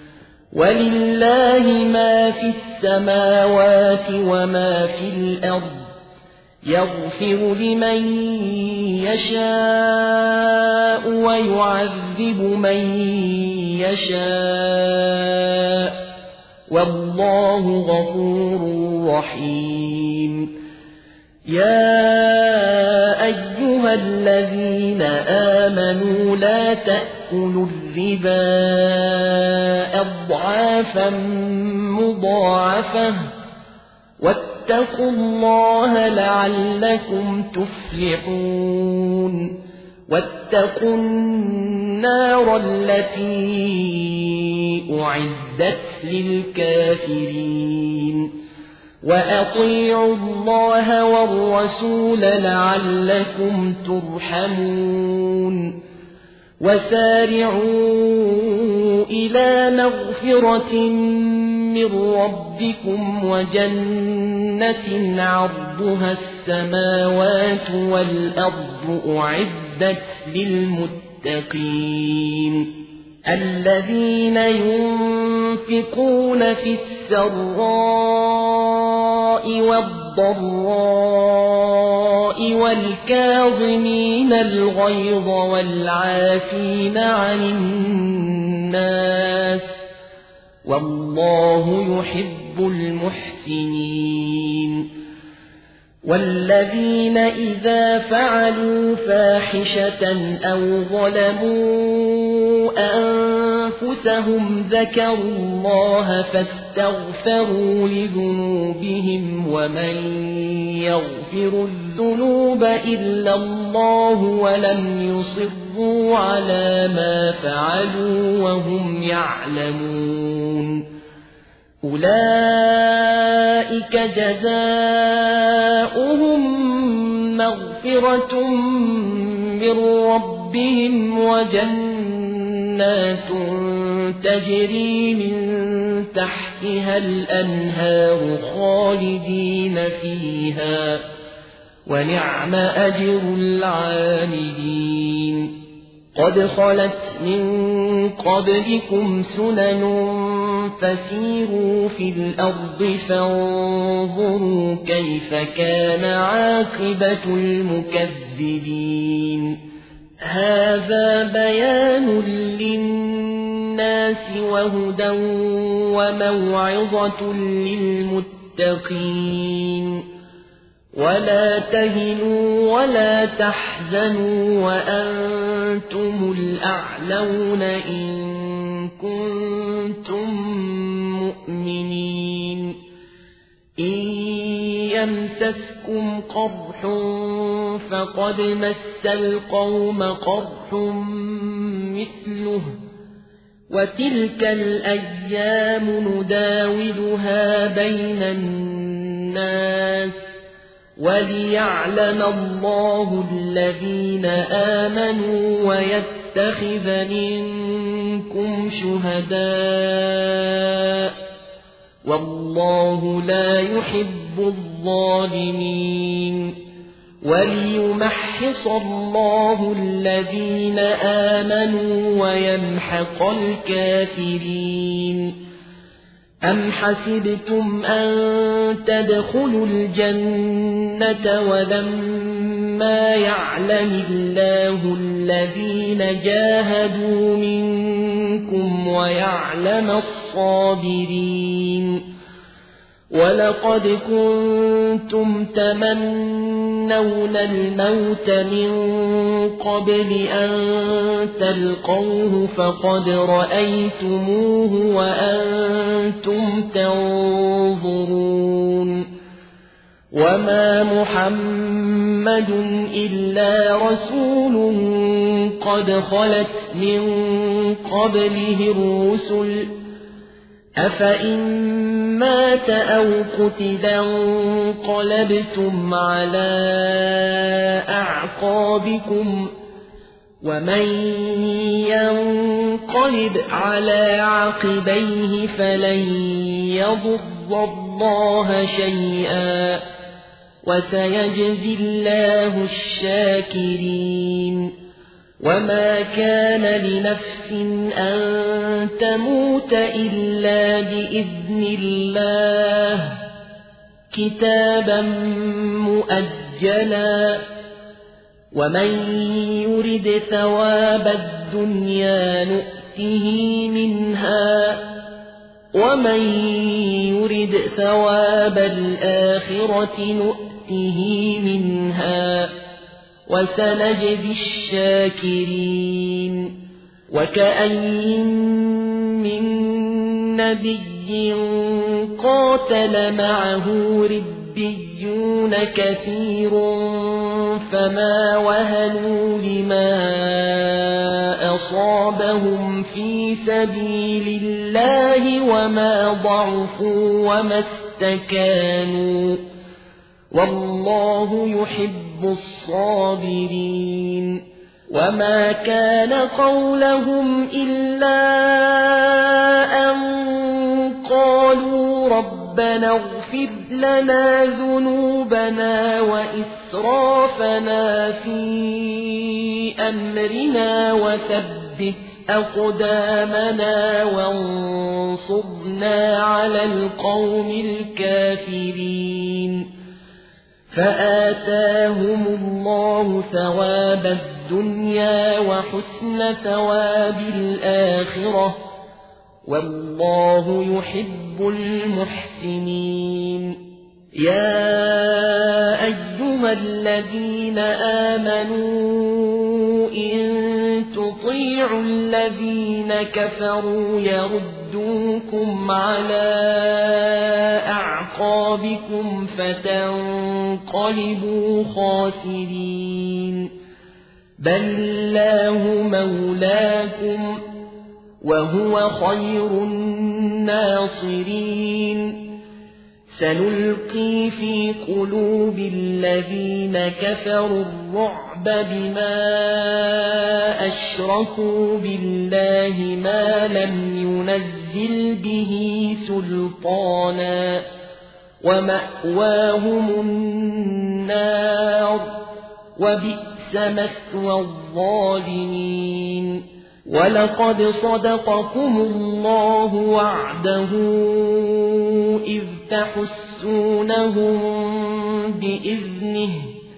ولله ما في السماوات وما في الأرض يغفر لمن يشاء ويعذب من يشاء والله غفور رحيم يا أيها الذين آمنوا لا تأكلوا الربا أضعافا مضاعفة واتقوا الله لعلكم تفلحون واتقوا النار التي أعدت للكافرين وأطيعوا الله والرسول لعلكم ترحمون وسارعوا إلى مغفرة من ربكم وجنة عرضها السماوات والأرض أعدت للمتقين الذين ينفقون في السراء والضراء والكاظمين الغيظ والعافين عن الناس والله يحب المحسنين والذين إذا فعلوا فاحشة أو ظلموا أنفسهم ذكروا الله فاستغفروا لذنوبهم ومن يغفر الذنوب إلا الله ولم يصروا على ما فعلوا وهم يعلمون أولئك جزاؤهم مغفرة من ربهم وجنات تجري من تحتها الأنهار خالدين فيها ونعم أجر العاملين قد خلت من قبلكم سنن فسيروا في الأرض فانظروا كيف كان عاقبة المكذبين هذا بيان للناس وهدى وموعظة للمتقين ولا تهنوا ولا تحزنوا وأنتم الأعلون إن كنتم مؤمنين إن يمسسكم قرح فقد مس القوم قرح مثله وتلك الأيام نداولها بين الناس وليعلم الله الذين آمنوا ويتخذ منكم شهداء والله لا يحب الظالمين وليمحص الله الذين آمنوا ويمحق الكافرين أم حسبتم أن تدخلوا الجنة ولما يعلم الله الذين جاهدوا منكم ويعلم الصابرين ولقد كنتم تمنون الموت من قبل أن تلقوه فقد رأيتموه وأنتم تنظرون وما محمد إلا رسول قد خلت من قبله الرسل أفإن مات أو قتل انقلبتم على أعقابكم ومن ينقلب على عقبيه فلن يضر الله شيئا وسيجزي الله الشاكرين وما كان لنفس أن تموت إلا بإذن الله كتابا مؤجلا ومن يرد ثواب الدنيا نؤته نؤته منها ومن يرد ثواب الآخرة نؤته منها وسنجزي الشاكرين وكأين من نبي قاتل معه ربيون كثير فما وهنوا لما أصابهم في سبيل الله وما ضعفوا وما استكانوا والله يحب الصابرين وما كان قولهم إلا أن قالوا ربنا اغفر لنا ذنوبنا وإسرافنا في أمرنا وثبت أقدامنا وانصرنا على القوم الكافرين فآتاهم الله ثواب الدنيا وحسن ثواب الآخرة والله يحب المحسنين يا أيها الذين آمنوا إن تطيعوا الذين كفروا يردوكم على أعقابكم فتنقلبوا خاسرين بل الله مولاكم وهو خير الناصرين سنلقي في قلوب الذين كفروا الرعب بما أشركوا بالله ما لم ينزل به سلطانا ومأواهم النار وبئس مثوى الظالمين ولقد صدقكم الله وعده إذ تحسونهم بإذنه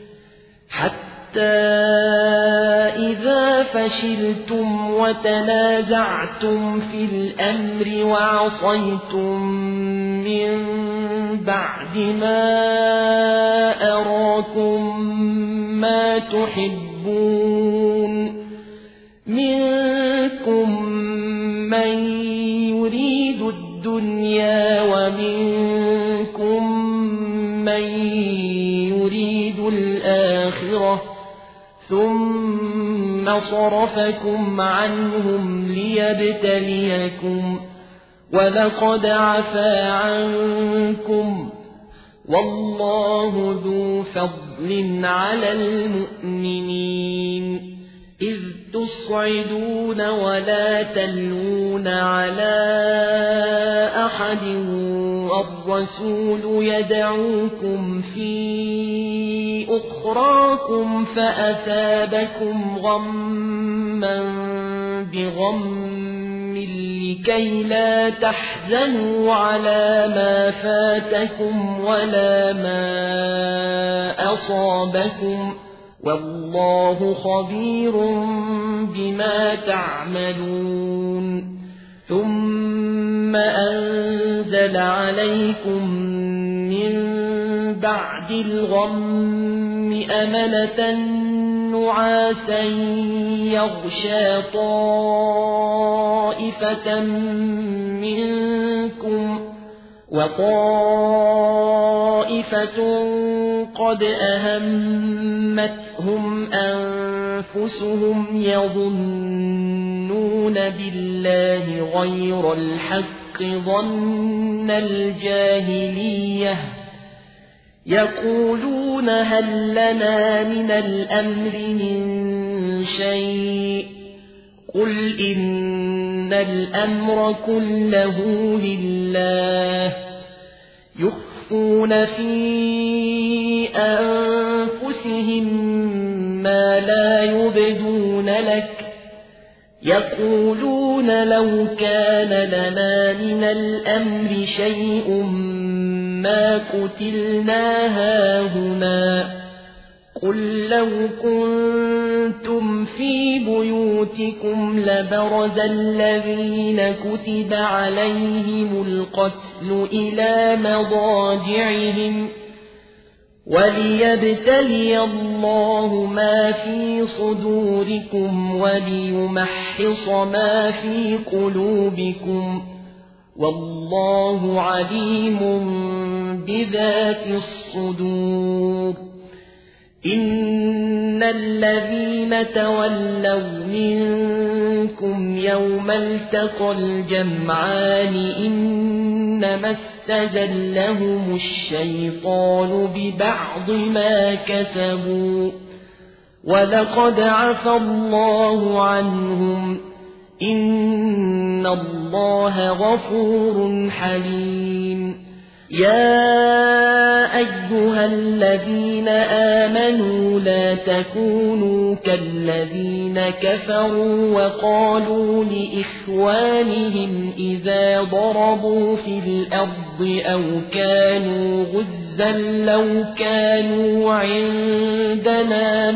حتى إذا فشلتم وتنازعتم في الأمر وعصيتم من بعد ما أراكم ما تحبون منكم من يريد الدنيا ومنكم من يريد الآخرة ثم صرفكم عنهم ليبتليكم ولقد عفا عنكم والله ذو فضل على المؤمنين إذ تصعدون ولا تلون على أحد والرسول يدعوكم في أخراكم فأثابكم غما بغم لكي لا تحزنوا على ما فاتكم ولا ما أصابكم والله خبير بما تعملون ثم أنزل عليكم من بعد الغم أمنة نعاسا يغشى طائفة منكم وطائفة قد أهمتهم أنفسهم يظنون بالله غير الحق ظن الجاهلية يقولون هل لنا من الأمر من شيء قل إن الأمر كله لله يخفون في أنفسهم ما لا يبدون لك يقولون لو كان لنا من الأمر شيء ما قتلنا هاهنا قل لو كنتم في بيوتكم لبرز الذين كتب عليهم القتل إلى مضاجعهم وليبتلي الله ما في صدوركم وليمحص ما في قلوبكم والله عليم بذات الصدور. إن الذين تولوا منكم يوم التقى الجمعان إنما استزلهم الشيطان ببعض ما كسبوا ولقد عفى الله عنهم إن الله غفور حليم. يا أيها الذين آمنوا لا تكونوا كالذين كفروا وقالوا لإخوانهم إذا ضربوا في الأرض أو كانوا غزا لو كانوا عندنا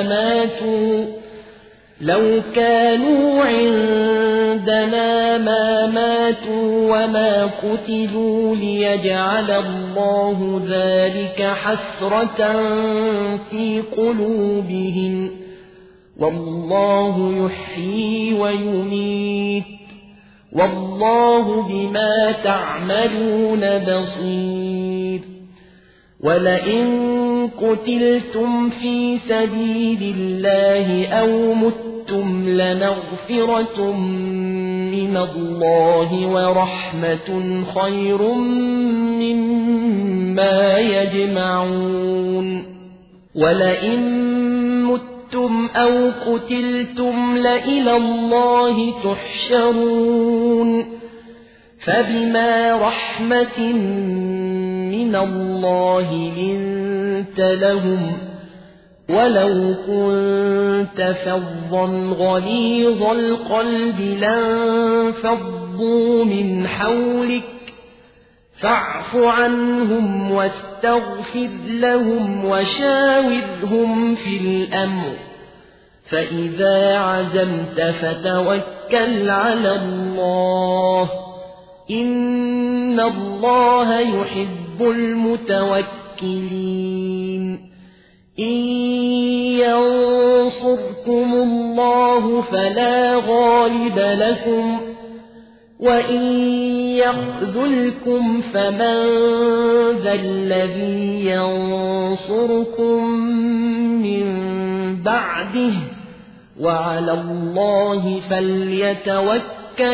ما ماتوا وما قتلوا ليجعل الله ذلك حسرة في قلوبهم والله يحيي ويميت والله بما تعملون بصير. ولئن قتلتم في سبيل الله أو متم لمغفرة من الله ورحمة خير مما يجمعون. ولئن متم أو قتلتم لإلى الله تحشرون. فبما رحمة من الله لنت لهم ولو كنت فظا غليظ القلب لانفضوا من حولك فاعف عنهم واستغفر لهم وشاورهم في الأمر فإذا عزمت فتوكل على الله إن الله يحب المتوكلين. إن ينصركم الله فلا غالب لكم وإن يخذلكم فمن ذا الذي ينصركم من بعده وعلى الله فليتوكل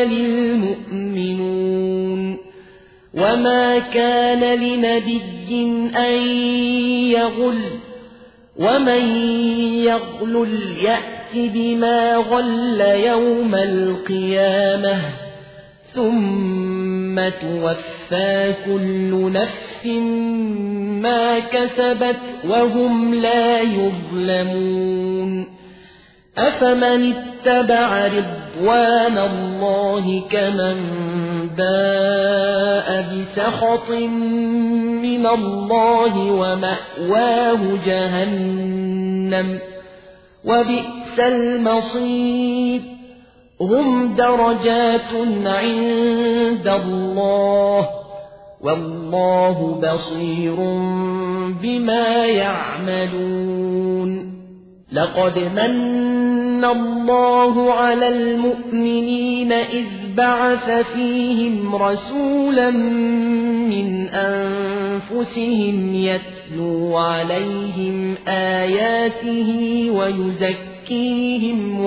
المؤمنون. وما كان لنبي أن يغل ومن يغلل يأت بما غل يوم القيامة ثم توفى كل نفس ما كسبت وهم لا يظلمون. أفمن اتبع رضوان الله كمن باء بسخط من الله ومأواه جهنم وبئس المصير. هم درجات عند الله والله بصير بما يعملون. لقد من الله على المؤمنين إذ بعث فيهم رسولا من أنفسهم يتلو عليهم آياته ويزكيهم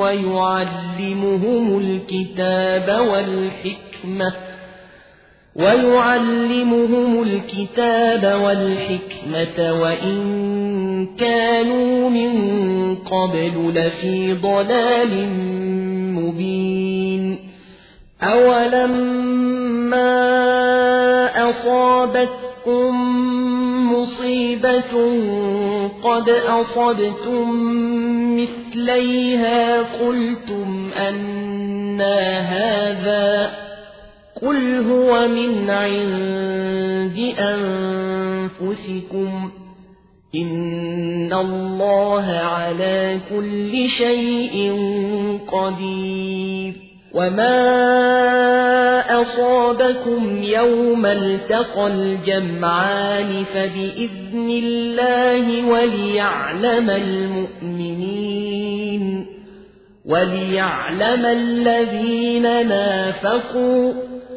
ويعلمهم الكتاب والحكمة وإن كانوا من قبل لفي ضلال مبين. أولما أصابتكم مصيبة قد أصبتم مثليها قلتم أنى هذا قل هو من عند أنفسكم إن الله على كل شيء قدير وما أصابكم يوم التقى الجمعان فبإذن الله وليعلم الذين نافقوا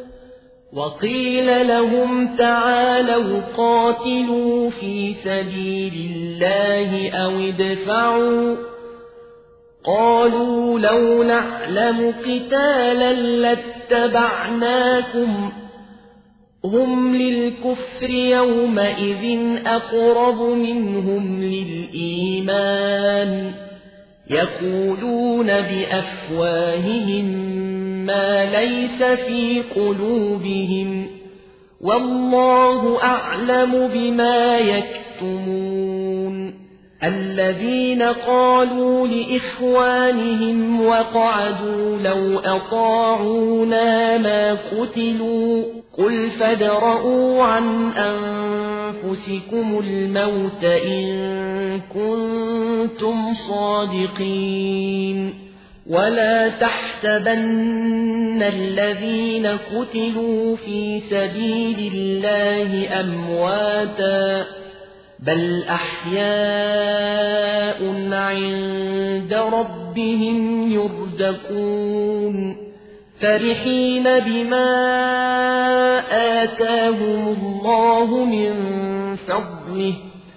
وقيل لهم تعالوا قاتلوا في سبيل الله أو ادفعوا قالوا لو نعلم قتالا لاتبعناكم هم للكفر يومئذ أقرب منهم للإيمان يقولون بأفواههم ما ليس في قلوبهم والله أعلم بما يكتمون الذين قالوا لإخوانهم وقعدوا لو أطاعونا ما قتلوا قل فادرءوا عن أنفسكم الموت إن كنتم صادقين ولا تحسبن الذين قتلوا في سبيل الله أمواتا بل أحياء عند ربهم يرزقون فرحين بما آتاهم الله من فضله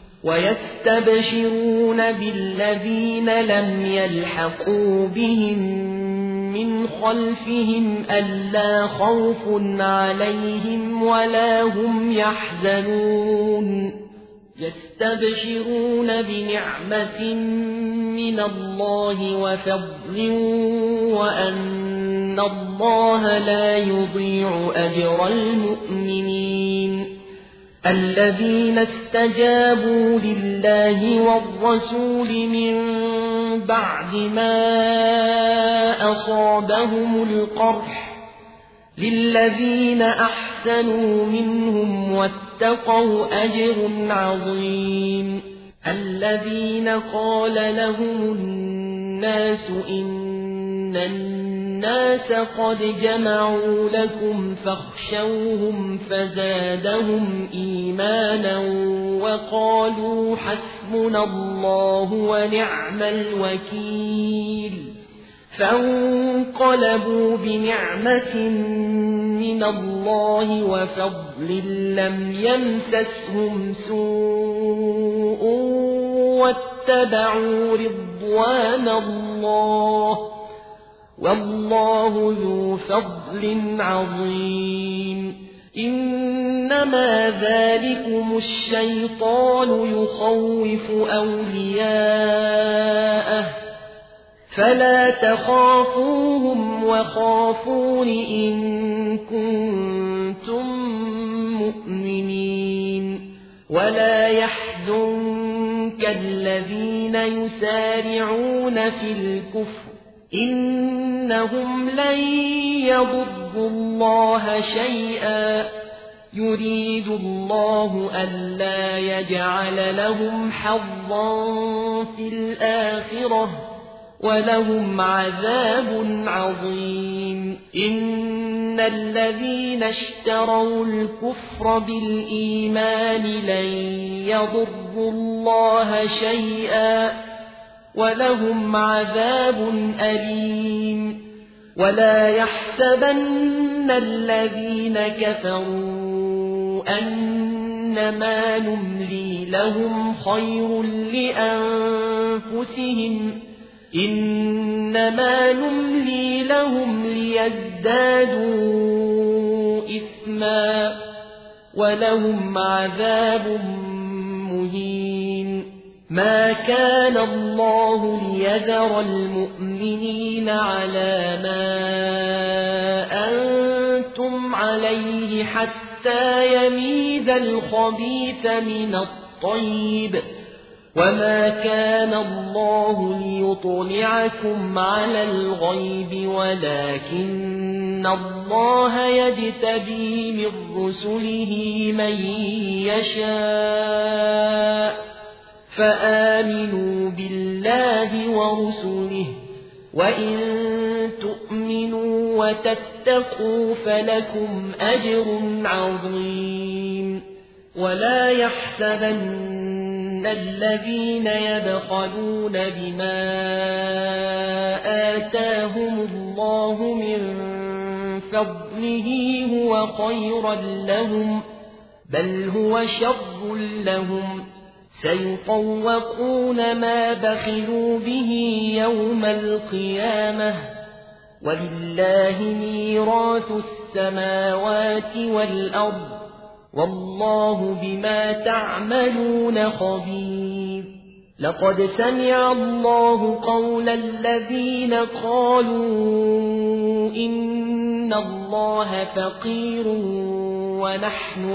ويستبشرون بالذين لم يلحقوا بهم من خلفهم ألا خوف عليهم ولا هم يحزنون يستبشرون بنعمة من الله وفضل وأن الله لا يضيع أجر المؤمنين الذين استجابوا لله والرسول من بعد ما أصابهم القرح للذين أحسنوا منهم واتقوا أجر عظيم الذين قال لهم الناس إن الناس قد جمعوا لكم فاخشوهم فزادهم إيمانا وقالوا حسبنا الله ونعم الوكيل فانقلبوا بنعمة من الله وفضل لم يمسسهم سوء واتبعوا رضوان الله والله ذو فضل عظيم إنما ذلكم الشيطان يخوف أولياءه فلا تخافوهم وخافون إن كنتم مؤمنين ولا يحزنك الذين يسارعون في الكفر إنهم لن يضروا الله شيئا يريد الله ألا يجعل لهم حظا في الآخرة ولهم عذاب عظيم إن الذين اشتروا الكفر بالإيمان لن يضروا الله شيئا ولهم عذاب أليم ولا يحسبن الذين كفروا أنما نملي لهم خير لأنفسهم إنما نملي لهم ليزدادوا إثما ولهم عذاب مهين ما كان الله ليذر المؤمنين على ما أنتم عليه حتى يميز الخبيث من الطيب وما كان الله ليطلعكم على الغيب ولكن الله يجتبي من رسله من يشاء فآمنوا بالله ورسله وإن تؤمنوا وتتقوا فلكم أجر عظيم ولا يحسبن الذين يبخلون بما آتاهم الله من فضله هو خيرا لهم بل هو شر لهم سيطوقون ما بخلوا به يوم القيامة ولله ميراث السماوات والأرض والله بما تعملون خبير لقد سمع الله قول الذين قالوا إن الله فقير ونحن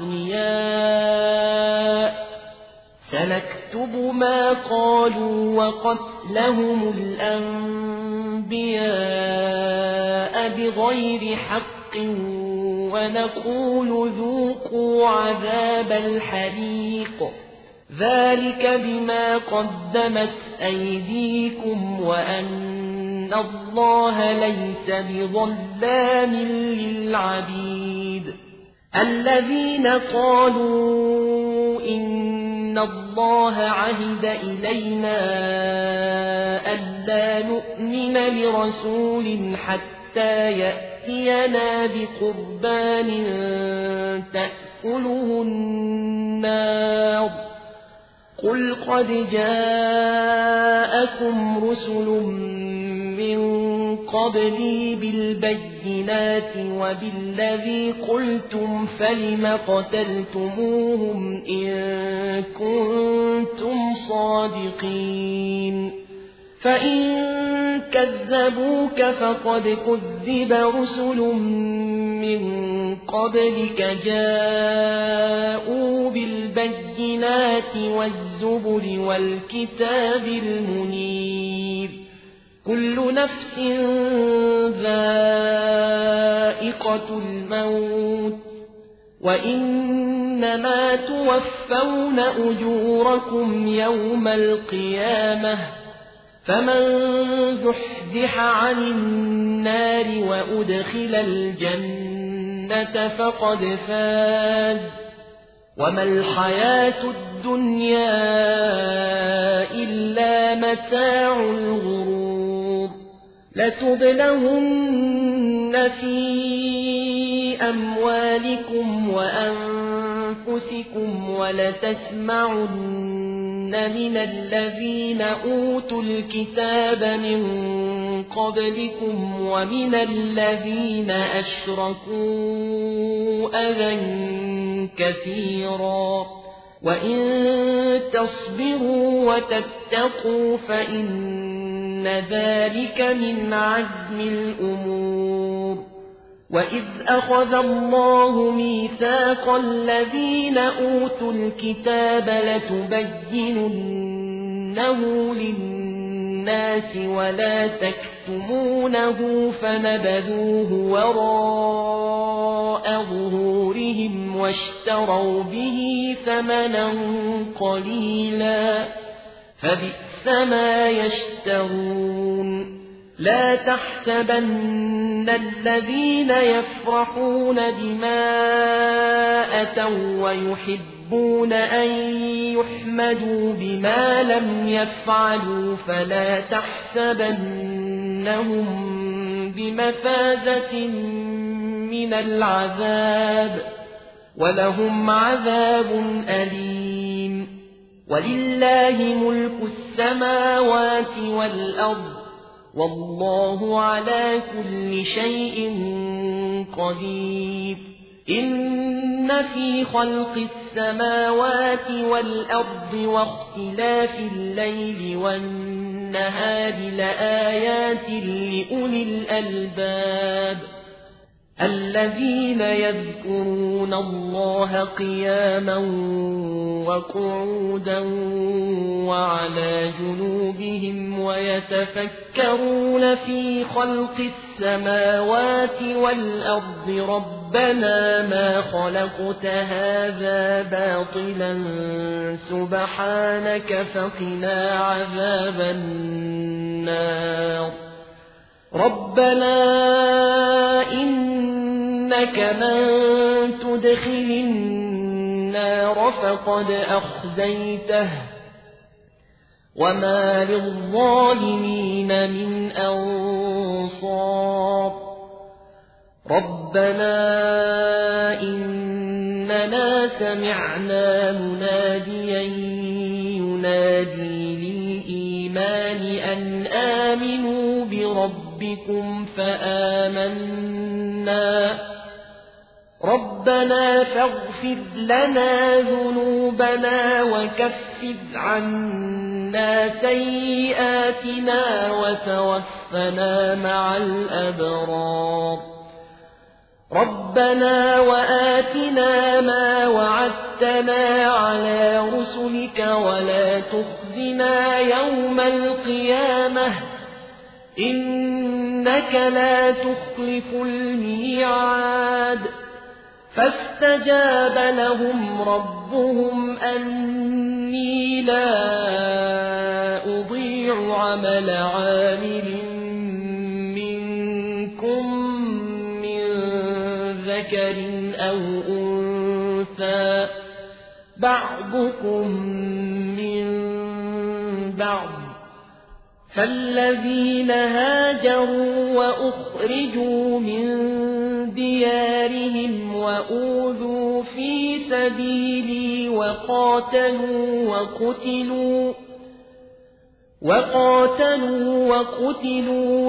أغنياء سنكتب ما قالوا وقتلهم الأنبياء بغير حق ونقول ذوقوا عذاب الحريق ذلك بما قدمت أيديكم وأن الله ليس بظلام للعبيد الذين قالوا إن الله عهد إلينا ألا نؤمن لرسول حتى يأتينا بقربان تأكله النار قل قد جاءكم رسل من قبلي بالبينات وبالذي قلتم فلم قتلتموهم إن كنتم صادقين فإن كذبوك فقد كذب رسل من قبلك جاءوا بالبينات والزبر والكتاب المنير كل نفس ذائقة الموت وإنما توفون أجوركم يوم القيامة فمن زحزح عن النار وأدخل الجنة فقد فاز وما الحياة الدنيا إلا متاع الغرور لتبلغن في أموالكم وأنفسكم ولتسمعن من الذين أوتوا الكتاب من قبلكم ومن الذين أشركوا أذى كثيرا وإن تصبروا وتتقوا فإن ذلك من عزم الأمور وإذ أخذ الله ميثاق الذين أوتوا الكتاب لتبيننه للناس ولا تكتمونه فنبذوه وراء ظهورهم واشتروا به ثمنا قليلا فبئس ما يشترون لا تحسبن الذين يفرحون بما أتوا ويحبون أن يحمدوا بما لم يفعلوا فلا تحسبنهم بمفازة من العذاب ولهم عذاب أليم ولله ملك السماوات والأرض والله على كل شيء قدير إن في خلق السماوات والأرض واختلاف الليل والنهار لآيات لأولي الألباب الذين يذكرون الله قياما وقعودا وعلى جنوبهم ويتفكرون في خلق السماوات والأرض ربنا ما خلقت هذا باطلا سبحانك فقنا عذاب النار ربنا إنك من تدخل النار فقد أخزيته وما للظالمين من أنصار ربنا إننا سمعنا مناديا ينادي للإيمان أن آمنوا بربكم فآمنا ربنا فاغفر لنا ذنوبنا وكفر عنا سيئاتنا وتوفنا مع الأبرار ربنا وآتنا ما وعدتنا على رسلك ولا تخزنا يوم القيامة إنك لا تخلف الميعاد فاستجاب لهم ربهم أني لا أضيع عمل عامل منكم من ذكر أو أنثى بعضكم من بعض فالذين هاجروا وأخرجوا من ديارهم وأوذوا في سبيلي وقتلوا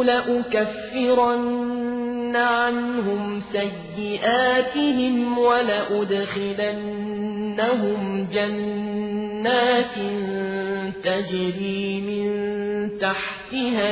لأكفرن عنهم سيئاتهم ولأدخلنهم جنات تجري من تحتها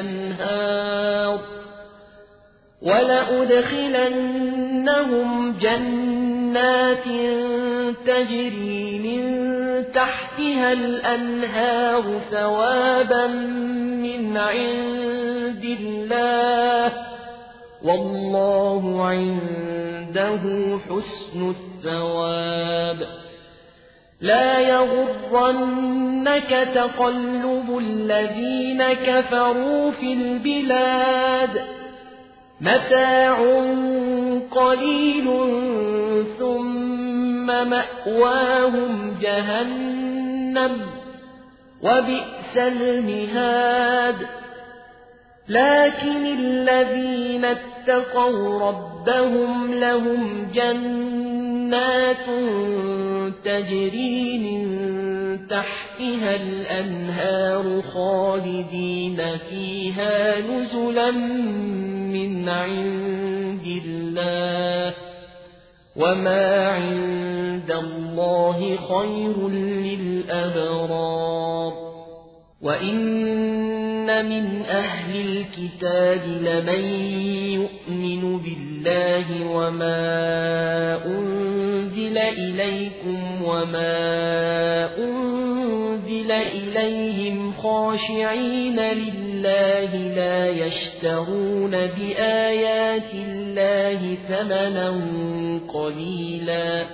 الأنهار ثوابا من عند الله والله عنده حسن الثواب لا يغرنك تقلب الذين كفروا في البلاد متاع قليل ثم مأواهم جهنم وبئس المهاد لكن الذين اتقوا ربهم لهم جنات تجري من تحتها الأنهار خالدين فيها نزلا من عند الله وما عند الله خير للأبرار وإن من أهل الكتاب لمن يؤمن بالله وما أنزل إليكم وما أنزل إليهم خاشعين لله لا يشترون بآيات الله ثمنا قليلا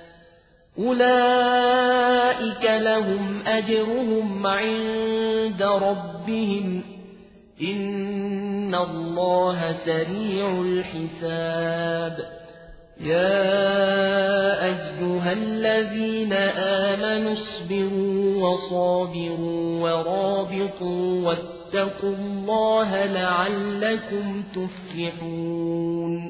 أولئك لهم أجرهم عند ربهم إن الله سريع الحساب يا أيها الذين آمنوا اصبروا وصابروا ورابطوا واتقوا الله لعلكم تفلحون